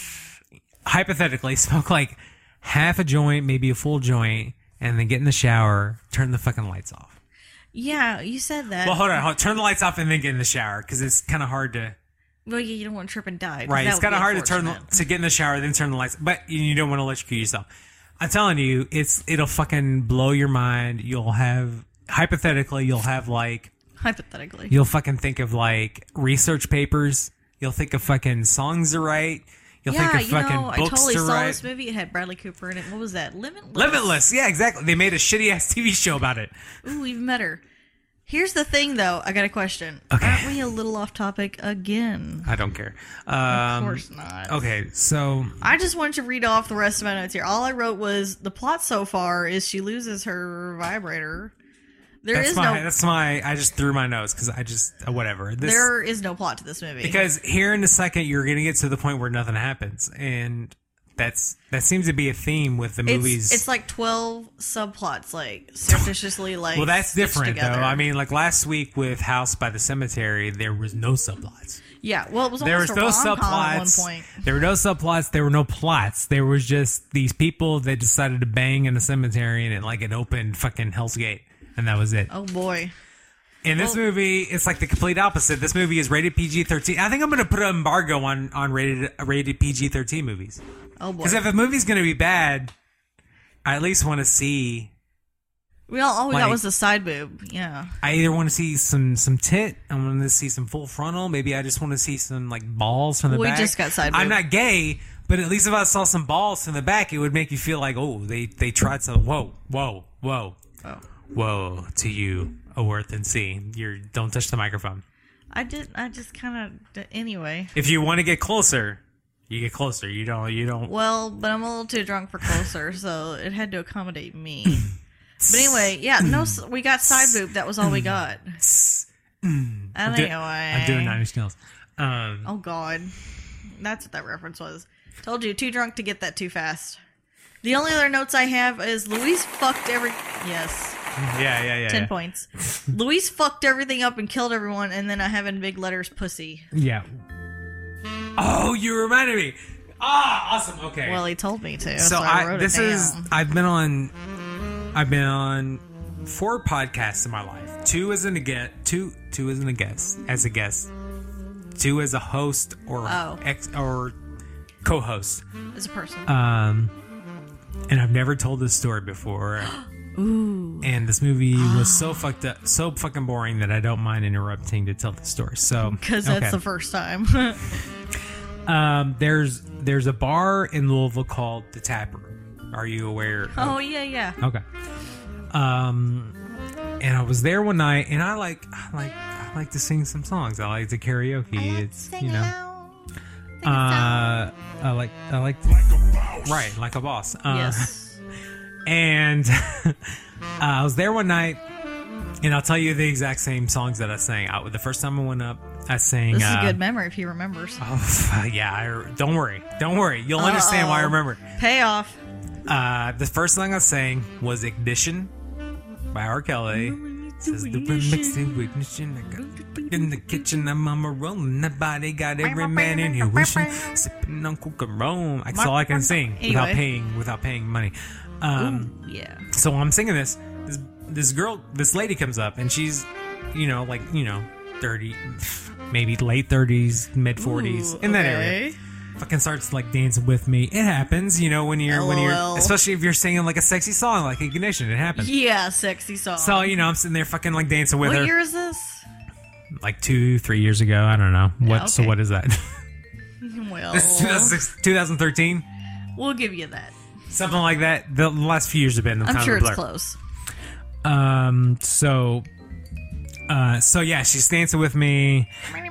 hypothetically smoke like half a joint, maybe a full joint, and then get in the shower, turn the fucking lights off. Yeah, you said that. Well, hold on, hold on. Turn the lights off and then get in the shower because it's kind of hard to. Well, yeah, you don't want to trip and die. 'cause Right, that it's would kind of be hard to turn the, unfortunate. to get in the shower, then turn the lights. But you don't want to electrocute yourself. I'm telling you, it's it'll fucking blow your mind. You'll have hypothetically, you'll have like Hypothetically. you'll fucking think of like research papers. You'll think of fucking songs to write. You'll yeah, think of you fucking know, I books totally to saw write. this movie. It had Bradley Cooper in it. What was that? Limitless. Limitless, yeah, exactly. They made a shitty ass T V show about it. Ooh, even better. Here's the thing, though. I got a question. Okay. Aren't we a little off topic again? I don't care. Um, Of course not. Okay, so I just wanted to read off the rest of my notes here. All I wrote was the plot so far is she loses her vibrator. There that's is my no that's my. I just threw my notes because I just uh, whatever. This, there is no plot to this movie. Because here in a second, you're going to get to the point where nothing happens, and that's that seems to be a theme with the it's, movies. it's like twelve subplots, like surreptitiously, like well, that's stitched different though. together. I mean, like last week with House by the Cemetery, there was no subplots. yeah. Well, it was There was almost no a rom-com at one subplots. point. There were no subplots. There were no plots. There was just these people that decided to bang in a cemetery, and it like it opened fucking Hell's Gate, and that was it. Oh boy. In this Well- movie, it's like the complete opposite. This movie is rated P G thirteen. I think I'm going to put an embargo on on rated rated P G thirteen movies. Oh boy. Because if a movie's going to be bad, I at least want to see. we all, all we like- got was the side boob. Yeah. I either want to see some some tit. I want to see some full frontal. Maybe I just want to see some like balls from the We back. just got side I'm boob. not gay, but at least if I saw some balls from the back, it would make you feel like, oh, they they tried some. Whoa, whoa, whoa, Oh. whoa to you, O Earth and Sea. You're don't touch the microphone. I did. I just kind of. Anyway. If you want to get closer, You get closer. You don't. You don't. Well, but I'm a little too drunk for closer, so it had to accommodate me. But anyway, yeah, no, s- we got side boob. That was all we got. I'm, Anyway, do- I'm doing Nine Inch Nails. Um, oh god, that's what that reference was. Told you, too drunk to get that too fast. The only other notes I have is Luis fucked every. Yes, yeah, yeah, yeah. ten yeah. points. Luis fucked everything up and killed everyone, and then I have in big letters pussy. Yeah. Oh, you reminded me. Ah, awesome. Okay. Well, he told me to, so so, I, I, wrote this it down. is I've been on I've been on four podcasts in my life. Two as a guest, two two as a guest, as a guest, two as a host or Oh. ex or co-host. as a person. Um, and I've never told this story before. Ooh. And this movie was so fucked up, so fucking boring that I don't mind interrupting to tell the story. So Because that's okay. the first time. um, there's there's a bar in Louisville called the Tap Room. Are you aware? of- Oh yeah, yeah. Okay. Um, and I was there one night, and I like, I like, I like to sing some songs. I like to karaoke. it's you know, uh, I like, I like, to, right, like a boss. Uh, Yes. And uh, I was there one night, and I'll tell you the exact same songs that I sang. I, the first time I went up, I sang. This is uh, a good memory if he remembers. Oh, yeah, I, don't worry, don't worry. You'll understand why I Uh-oh. remember. Payoff. Uh, the first song I sang was "Ignition" by R. Kelly. Says the remix to Ignition. I got in the kitchen, I'm on a rolling. The body got every man in here wishing, sipping on Coca Rome. That's all I can sing without Anyway. paying without paying money. Um, Ooh, yeah. so I'm singing this. This this girl, this lady comes up, and she's, you know, like you know, thirty, maybe late thirties, mid forties, Ooh, in that okay. area. Fucking starts like dancing with me. It happens, you know, when you're when you're, LOL. especially if you're singing like a sexy song like Ignition. It happens. Yeah, sexy song. So you know, I'm sitting there fucking like dancing with what her. year is this? Like two, three years ago. I don't know what. Yeah, So okay. what is that? Well, This is two thousand six twenty thirteen, we'll give you that. something like that. The last few years have been. I'm kind sure of a it's blur. close. Um. So. Uh. So yeah, she's dancing with me.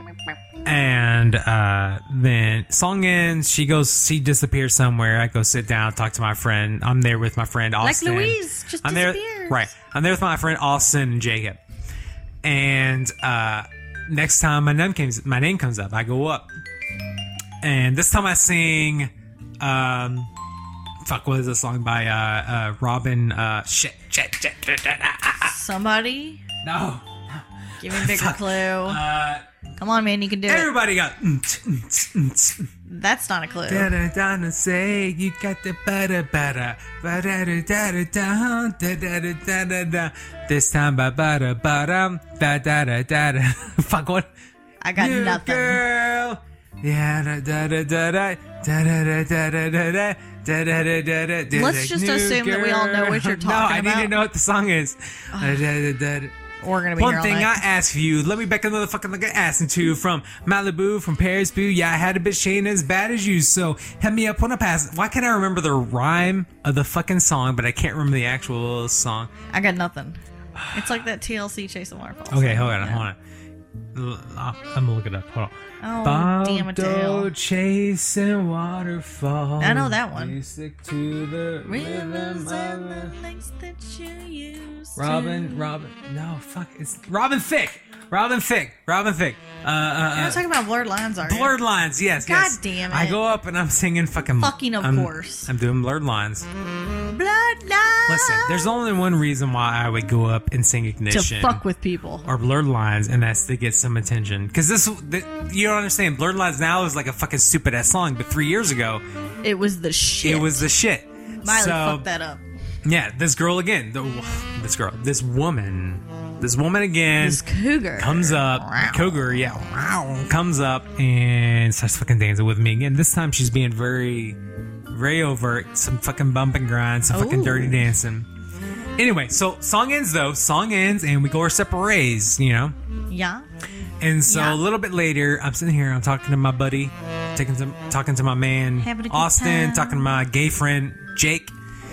And uh, then song ends. She goes. She disappears somewhere. I go sit down, talk to my friend. I'm there with my friend Austin. Like Louise, just I'm there. disappears. Right. I'm there with my friend Austin and Jacob. And uh, next time my name comes, my name comes up, I go up. And this time I sing. Um, fuck, what is this song by uh, uh, Robin? Uh, shit, shit, shit, shit, shit. Somebody, No. give me a bigger Fuck. clue. Uh, Come on, man, you can do it. everybody got. mm, mm, mm, mm. That's not a clue. Da da da da say you got the butter butter ba da da da da da da da da da da. This time ba ba da ba da da da da da da. Fuck what? I got New nothing. girl. Yeah da da da da da da da da da da da da. Da, da, da, da, da, da, Let's just new assume that we all know what you're girl. talking No, I need about. to know what the song is. Da, da, da, da. We're gonna be One here all thing night. I ask you, let me back another fucking like an ass into from Malibu, from Paris, boo. Yeah, I had a bitch ain't as bad as you, so hit me up when I pass. Why can't I remember the rhyme of the fucking song, but I can't remember the actual song? I got nothing. It's like that T L C Chasing Waterfalls. Okay, hold on, Yeah. hold on. L- I'm gonna look it up. Hold on. Oh, damn it, Baldo Dale. chasing waterfalls. I know that one. You stick to the rhythm Rivers of and it. the lakes that you used Robin, to. Robin, no, fuck, it's Robin Thicke. Robin Thicke. Robin Thicke. Uh, uh, You're uh, not talking about blurred lines, are you? Blurred Lines, yes, God yes. damn I it. go up and I'm singing fucking. Fucking of I'm- course. I'm doing Blurred Lines. Blood lines. Listen, there's only one reason why I would go up and sing to Ignition fuck with people. or Blurred Lines, and that's to get some attention. Because this, the, you don't understand. Blurred Lines now is like a fucking stupid ass song, but three years ago, It was the shit. it was the shit. Miley so, fucked that up. yeah, this girl again. The, this girl, this woman, this woman again. This cougar Comes up, Wow. cougar, yeah, wow, comes up and starts fucking dancing with me again. This time she's being very, very overt, some fucking bump and grind, some fucking Ooh. dirty dancing. Anyway, so song ends though, song ends and we go our separate ways, you know? Yeah. And so Yeah. a little bit later, I'm sitting here, I'm talking to my buddy, taking some, talking to my man, Having a good Austin, time. talking to my gay friend, Jake.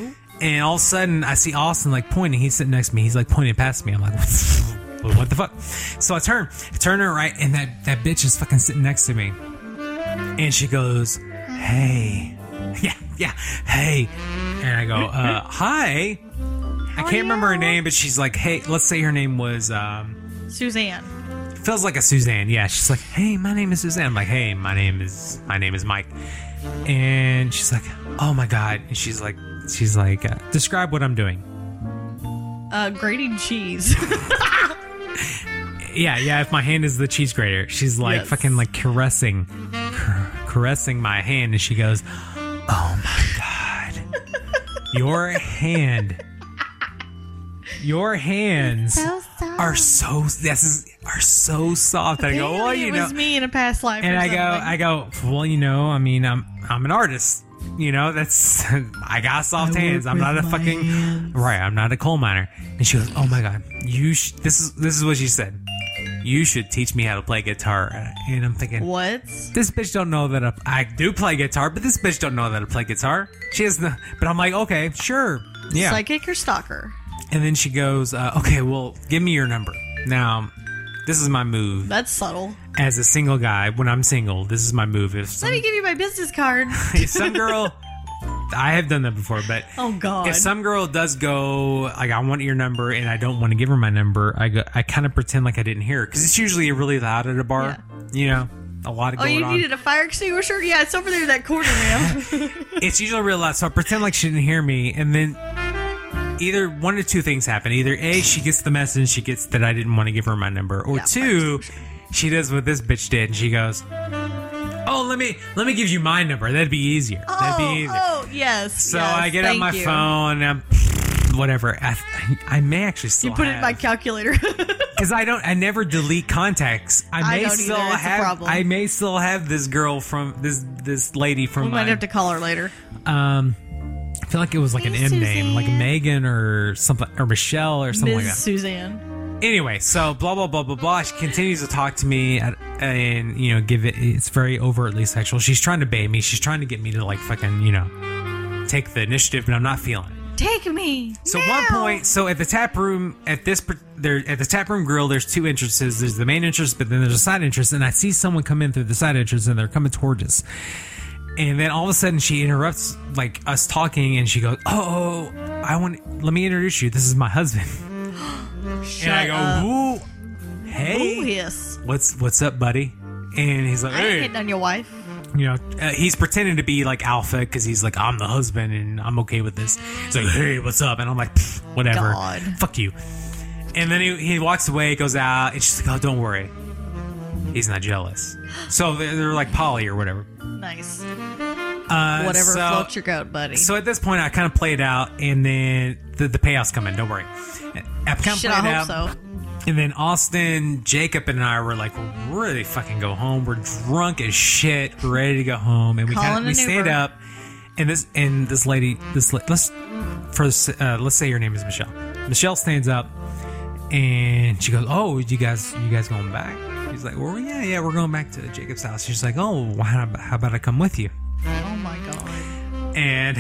And all of a sudden, I see Austin like pointing. He's sitting next to me. He's like pointing past me. I'm like, what the fuck? So I turn, I turn her right, and that, that bitch is fucking sitting next to me. And she goes, hey, yeah, yeah, hey, and I go, uh, hi. I can't remember her name, but she's like, hey, let's say her name was, um, Suzanne. feels like a Suzanne. Yeah, she's like, hey, my name is Suzanne. I'm like, hey, my name is, my name is Mike. And she's like, oh my God. And she's like, she's like, uh, describe what I'm doing. Uh, grating cheese. Yeah, yeah, if my hand is the cheese grater. She's like Yes. fucking like caressing, car- caressing my hand. And she goes, oh my God. Your hand. Your hands So soft. are so this is are so soft. I go, well, Apparently you it know, was me in a past life. and or I go, something. I go, well, you know, I mean, I'm I'm an artist. You know, that's I got soft I hands. work I'm not a with my fucking hands. right. I'm not a coal miner. And she goes, oh my God, you. Sh- this is this is what she said. You should teach me how to play guitar. And I'm thinking, What? this bitch don't know that I, I do play guitar, but this bitch don't know that I play guitar. She has no. But I'm like, okay, sure, yeah. Psychic or stalker? And then she goes, uh, okay, well, give me your number. Now, this is my move. That's subtle. As a single guy, when I'm single, this is my move. If some, Let me give you my business card. if some girl, I have done that before, but Oh God. if some girl does go, like, I want your number and I don't want to give her my number, I go, I kind of pretend like I didn't hear her. Because it's usually really loud at a bar. You know, a lot of Oh, going you on. needed a fire extinguisher? Yeah, it's over there in that corner, ma'am. It's usually real loud, so I pretend like she didn't hear me, and then either one or two things happen. Either A, she gets the message, she gets that I didn't want to give her my number, or Yeah, two, she does what this bitch did, and she goes, "Oh, let me let me give you my number. That'd be easier. That'd be oh, easier." oh, yes. so yes, I get out thank my you. phone, and I'm, whatever. I, I may actually still You put it in have, my calculator. because I don't. I never delete contacts. I I may don't still either. It's a have. problem. I may still have this girl from this this lady from we my. might have to call her later. Um, I feel like it was like an Hey, M name, like Suzanne. Megan or something, or Michelle or something Miz like that. Suzanne. Anyway, so blah blah blah blah blah. She continues to talk to me, at, and you know, give it. It's very overtly sexual. She's trying to bait me. She's trying to get me to like fucking, you know, take the initiative, but I'm not feeling it. Take me. So at now. one point, so at the tap room, at this per- there at the tap room grill, there's two entrances. There's the main entrance, but then there's a side entrance, and I see someone come in through the side entrance, and they're coming towards us. And then all of a sudden, she interrupts like us talking, and she goes, "Oh, I want. Let me introduce you. This is my husband." Shut and I go, up. "Ooh, hey, Ooh, yes. what's what's up, buddy?" And he's like, I ain't "Hey." hitting on your wife. You know, uh, he's pretending to be like alpha because he's like, I'm the husband and I'm okay with this. He's like, hey, what's up? And I'm like, "Pfft, whatever. God. Fuck you. And then he, he walks away, goes out, and she's like, oh, don't worry. He's not jealous. So they're, they're like poly or whatever. Nice. Uh, Whatever so, floats your goat, buddy. So at this point, I kind of play it out, and then the, the payoff's coming. Don't worry. I kind of Shit, play it I out. hope so. And then Austin, Jacob, and I were like, we're ready to fucking go home. We're drunk as shit, we're ready to go home. And we Calling kind of we an stand Uber. up, and this and this lady, this la- let's for uh, let's say your name is Michelle. Michelle stands up, and she goes, "Oh, you guys, you guys going back?" He's like, "Well, yeah, yeah, we're going back to Jacob's house." She's like, "Oh, well, how, about- how about I come with you?" Oh my god. And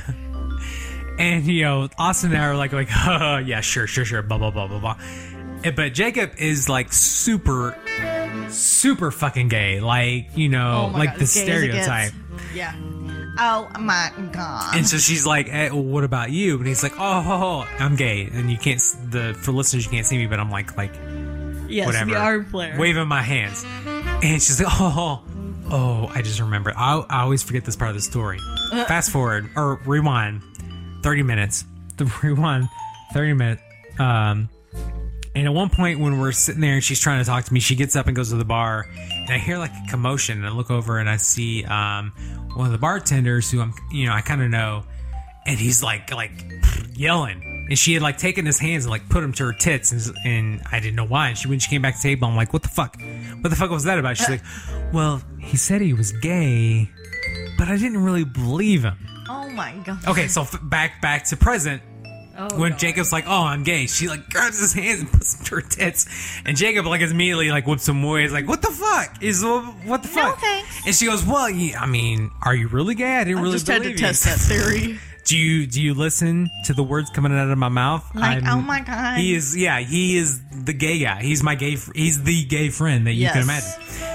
and you know, Austin and I are like, like, oh, yeah, sure, sure, sure, blah blah blah blah blah. And- But Jacob is like super, super fucking gay, like you know, Oh my like god. the as gay as it gets. stereotype. Yeah. Oh my god. And so she's like, eh, well, "What about you?" And he's like, "Oh, I'm gay." And you can't s- the for listeners, you can't see me, but I'm like, like yes, whatever, the arm flare. waving my hands. And she's like, "Oh, oh, I just remembered. I, I always forget this part of the story." Uh. Fast forward or rewind, thirty minutes. The rewind, thirty minutes. Um, and at one point when we're sitting there and she's trying to talk to me, she gets up and goes to the bar, and I hear like a commotion. And I look over and I see um one of the bartenders who I'm, you know, I kind of know, and he's like like yelling. And she had like taken his hands and like put them to her tits, and, and I didn't know why. And she when she came back to the table, I'm like, "What the fuck? What the fuck was that about?" She's like, "Well, he said he was gay, but I didn't really believe him." Oh my god. Okay, so f- back back to present. Oh, When God. Jacob's like, "Oh, I'm gay," she like grabs his hands and puts them to her tits, and Jacob like immediately like whips him away. He's like, "What the fuck? Is what the fuck?" thanks. And she goes, "Well, yeah, I mean, are you really gay? I didn't I really just had believe to you." test that theory. Do you do you listen to the words coming out of my mouth? Like, oh my God. he is. Yeah, he is the gay guy. He's my gay. fr- He's the gay friend that you can Yes. imagine.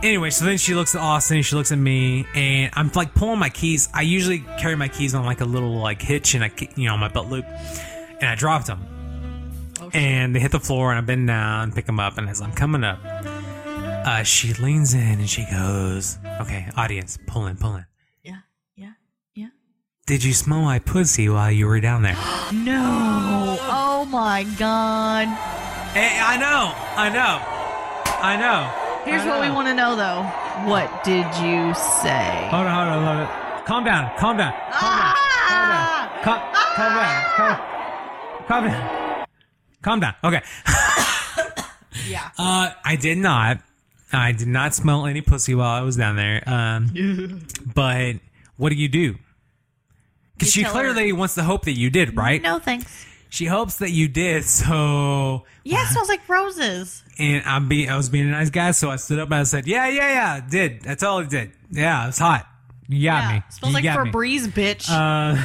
Anyway, so then she looks at Austin, she looks at me, and I'm like pulling my keys. I usually carry my keys on like a little like hitch and I, you know, on my belt loop, and I dropped them, oh, and they hit the floor, and I bend down, pick them up, and as I'm coming up, uh, she leans in and she goes, "Okay, audience, pull in, pull in." Yeah, yeah, yeah. Did you smell my pussy while you were down there? No. Oh my god. Hey, I know, I know, I know. Here's I what we know. want to know, though. What did you say? Hold on, hold on, hold on. Calm down, calm down, calm down, Ah! calm down, calm, calm down, calm, calm down, calm down. Okay. Yeah. Uh, I did not. I did not smell any pussy while I was down there. Um, but what do you do? Because You she tell her- clearly wants to hope that you did, right? No, thanks. She hopes that you did. So, Yeah, it smells like roses. and I'm be I was being a nice guy, so I stood up and I said, "Yeah, yeah, yeah, did. That's all it did. Yeah, it's hot. You got Yeah. me. Smells you like got me." Febreze, bitch. Uh,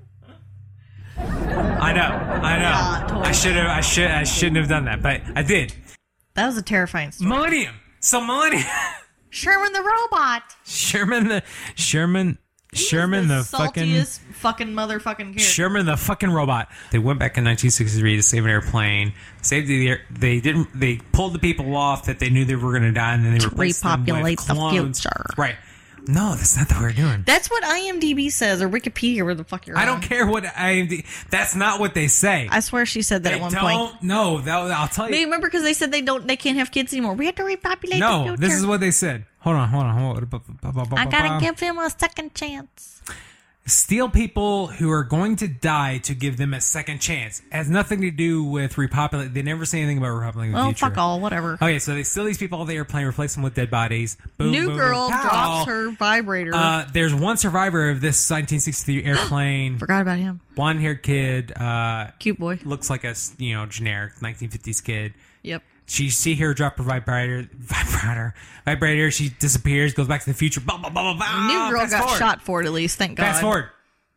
I know, I know. Yeah, totally. I should have. I should. I shouldn't have done that, but I did. that was a terrifying story. Millennium. So Millennium. Sherman the robot. Sherman the Sherman He was Sherman the, fucking saltiest fucking motherfucking character. Sherman the fucking robot. They went back in nineteen sixty-three to save an airplane. Saved the air. They didn't. They pulled the people off that they knew they were going to die, and then they replaced them with repopulate the clones. future. Right. No, that's not what we're doing. That's what IMDb says, or Wikipedia, where the fuck you're I on. don't care what I. That's not what they say. I swear she said that they at one don't. point. No, that, I'll tell But you. you remember because they said they don't, they can't have kids anymore. We have to repopulate the No, future. this is what they said. Hold on, hold on, hold on. I gotta give him a second chance. Steal people who are going to die to give them a second chance. It has nothing to do with repopulate. They never say anything about repopulating the Well, future. fuck all, whatever. Okay, so they steal these people off the airplane, replace them with dead bodies. Boom, New boom, girl boom, pow. drops her vibrator. Uh, there's one survivor of this nineteen sixty-three airplane. Forgot about him. Blonde-haired kid. Uh, Cute boy. looks like a you know generic nineteen fifties kid. Yep. She see her drop her vibrator, vibrator, vibrator. She disappears, goes back to the future. Blah, blah, blah, blah, blah. New girl Fast got forward. shot for it at least. Thank God. Fast forward.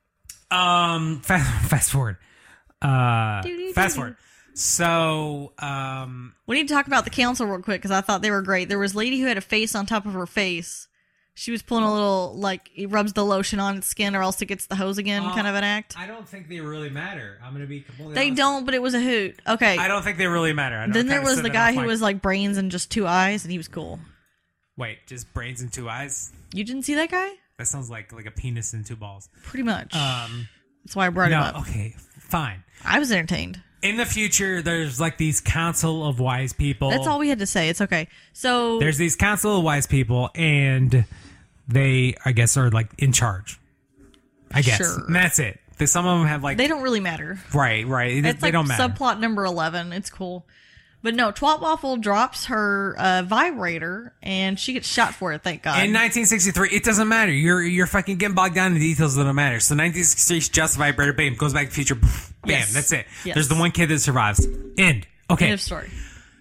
Um, fast, fast forward. Uh, Doo-doo-doo-doo. fast forward. So, um, We need to talk about the council real quick because I thought they were great. There was a lady who had a face on top of her face. She was pulling a little, like, it rubs the lotion on its skin or else it gets the hose again Uh, kind of an act. I don't think they really matter. I'm going to be completely They honest. don't, but it was a hoot. Okay. I don't think they really matter. I don't Then there kinda was said the that guy off who mic. was like brains and just two eyes, and he was cool. Wait, just brains and two eyes? You didn't see that guy? That sounds like like a penis and two balls. Pretty much. Um, That's why I brought him no, up. okay, fine. I was entertained. In the future, there's like these council of wise people. That's all we had to say. It's okay. So There's these council of wise people, and they, I guess, are like in charge. I guess. Sure. And that's it. They- Some of them have like they don't really matter. right, right. They, It's they like don't matter. subplot number eleven. It's cool. But no, Twat Waffle drops her uh, vibrator and she gets shot for it, thank God. In nineteen sixty-three, it doesn't matter. You're you're fucking getting bogged down in the details that don't matter. So nineteen sixty-three, she just vibrator, bam, goes back to the future, bam, Yes. that's it. Yes. There's the one kid that survives. End. Okay. End of story.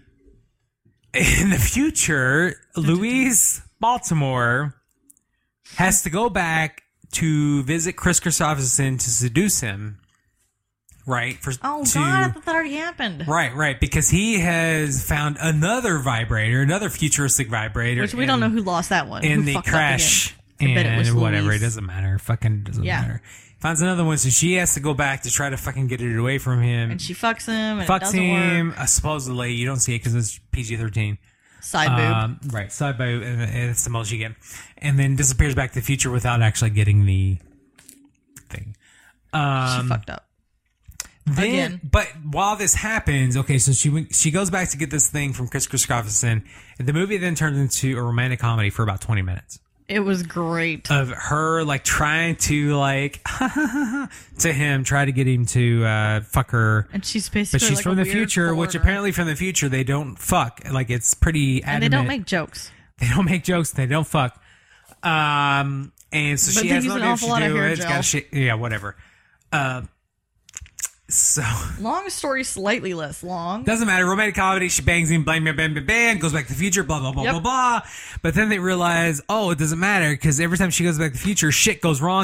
In the future, Louise Baltimore has to go back to visit Chris Christopherson to seduce him. Right? For, Oh, to, God, I thought that already happened. Right, right. Because he has found another vibrator, another futuristic vibrator. Which we in- don't know who lost that one. in who the fucked up crash. again. I bet it was And whatever, Louise. it doesn't matter. Fucking doesn't Yeah. matter. Finds another one, so she has to go back to try to fucking get it away from him. And she fucks him and it fucks doesn't him. work. Uh, supposedly, you don't see it because it's P G thirteen. Side boob. Um, right, side boob, and it's the most you get. And then disappears back to the future without actually getting the thing. Um, she fucked up. Then, Again. but while this happens, okay, so she went- she goes back to get this thing from Chris Christopherson. And the movie then turns into a romantic comedy for about twenty minutes. It was great. Of her like trying to like to him, try to get him to uh, fuck her, And she's basically but she's like from a the weird future, which foreigner. apparently from the future they don't fuck. Like it's pretty adamant. And they don't make jokes. They don't make jokes. They don't fuck. Um, and so But she they has use no an idea what awful she lot of do. hair It's gel. got shit. Yeah, whatever. Uh, so Long story, slightly less long. doesn't matter. Romantic comedy. She bangs him. Bang, bang, bang, bang, bang. Goes back to the future. Blah blah blah Yep. blah blah. But then they realize, oh, it doesn't matter because every time she goes back to the future, shit goes wrong because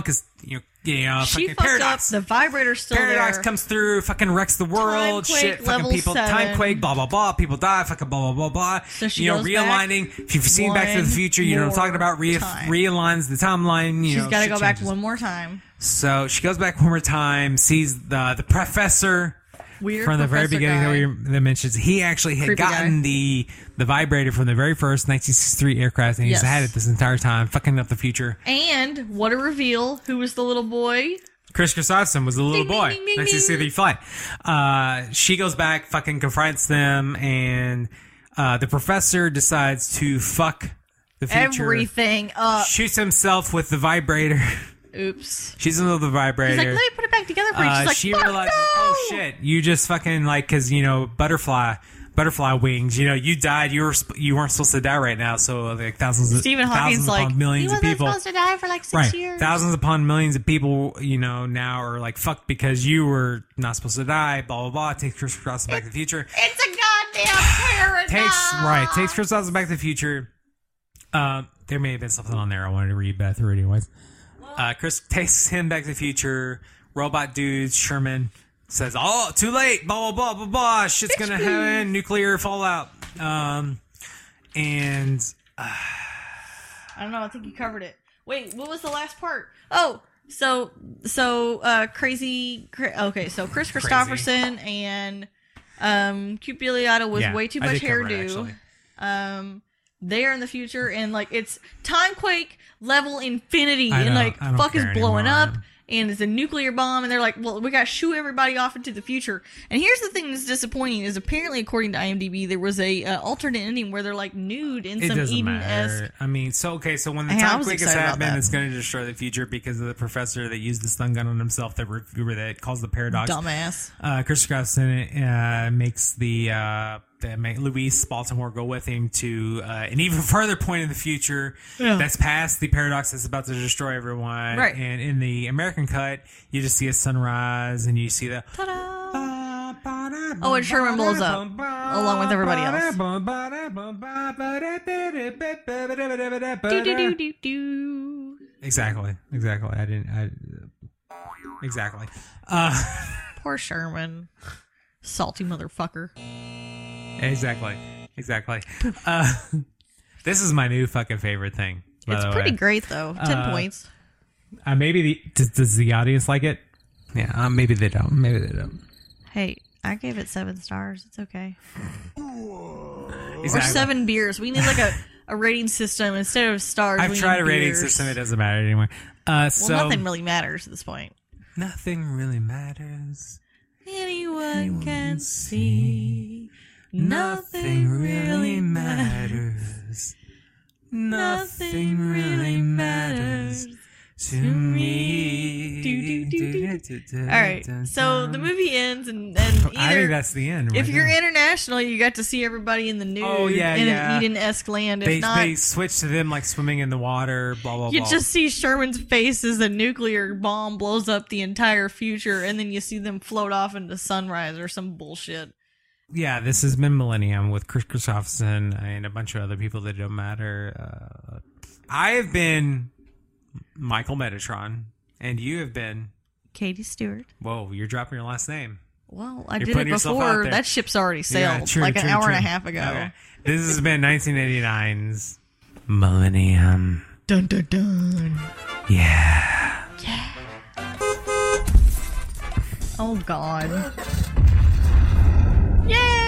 you know, you know She fucking fucked paradox. up. The vibrator's still Paradox there. comes through, fucking wrecks the world, Timequake shit, fucking level people, seven. timequake, blah blah blah, people die, fucking blah blah blah blah. So she you know, goes realigning. back If you've seen Back to the one Future, you know what I'm talking more about. Re- time. realigns the timeline. You She's know, got to shit go back changes. one more time. So she goes back one more time, sees the the professor. Weird From the very professor beginning guy. that we that mentions, he actually had Creepy gotten guy. the the vibrator from the very first nineteen sixty-three aircraft, and he's Yes. had it this entire time, fucking up the future. And what a reveal! Who was the little boy? Chris Christopherson was a little Ding, ding, boy. ding, ding, nineteen sixty-three flight. Uh, she goes back, fucking confronts them, and uh, the professor decides to fuck the future. Everything up. Shoots himself with the vibrator. Oops. She's in love with the vibrator. He's like, let me put it back together for you. Uh, She's like, she fuck realizes, no! oh shit, you just fucking like, cause you know, butterfly, butterfly wings. You know, you died. You were sp- you weren't supposed to die right now. So like thousands of Stephen Hawking's thousands upon like, millions he of wasn't people, supposed to die for like six right? years. Thousands upon millions of people, you know, now are like fucked because you were not supposed to die. Blah blah blah. Takes Chris Cross Back to the Future. It's a goddamn paradox. Takes right. Takes Chris Cross Back to the Future. Uh, there may have been something on there I wanted to read, but I threw it anyways. Uh, Chris takes him back to the future. Robot dudes, Sherman says, "Oh, too late." Blah blah blah blah blah. Shit's gonna happen. Nuclear fallout. Um, and I don't know. I think you covered it. Wait, what was the last part? Oh, so so uh, crazy. Cra- okay, so Chris Christopherson and um, Cute Bigliotta with yeah, way too I much did cover it, hairdo. actually. Um, they are in the future, and like it's timequake level infinity, I and know, like I don't fuck is care blowing anymore. up, and it's a nuclear bomb, and they're like, well, we gotta shoot everybody off into the future. And here's the thing that's disappointing: is apparently, according to IMDb, there was a uh, alternate ending where they're like nude in It some doesn't Eden-esque. matter. I mean, so okay, so when the Hey, I time was quick is excited about happening, that. it's going to destroy the future because of the professor that used the stun gun on himself that re- that caused the paradox. Dumbass. Uh, Chris Christopherson uh, makes the uh, that make Luis Baltimore go with him to uh, an even further point in the future Yeah. that's past the paradox that's about to destroy everyone. Right. And in the American cut, you just see a sunrise and you see the. Ta-da! Oh, and Sherman blows up, along with everybody else. Do do do do do. Exactly. Exactly. I didn't. I, exactly. Uh, Poor Sherman, salty motherfucker. exactly. Exactly. Uh, this is my new fucking favorite thing. by It's the pretty way. great though. Ten Uh, points. Uh, maybe the does, does the audience like it? Yeah, uh, maybe they don't. Maybe they don't. Hey, I gave it seven stars. It's okay. Exactly. Or seven beers. We need like a, a rating system instead of stars. I've we tried a need rating beers. system. It doesn't matter anymore. Uh, Well, so nothing really matters at this point. nothing really matters. Anyone can see. Nothing really matters. Nothing really matters to me. Do, do, do, do. All right. So the movie ends, and, and either I think that's the end. if right you're there. international, you got to see everybody in the nude Oh, yeah, in yeah. an Eden-esque land. If they not, they switch to them like swimming in the water. Blah blah you blah. just see Sherman's face as a nuclear bomb blows up the entire future, and then you see them float off into sunrise or some bullshit. Yeah, this has been Millennium with Chris Christopherson and a bunch of other people that don't matter. Uh, I have been Michael Metatron, and you have been. Katie Stewart. Whoa, you're dropping your last name. Well, I You're did it putting yourself out before. there. That ship's already sailed, Yeah, true, like an true, hour true. and a half ago. Okay. This has been nineteen eighty-nine's Millennium. Dun dun dun. Yeah. Oh God. Yay!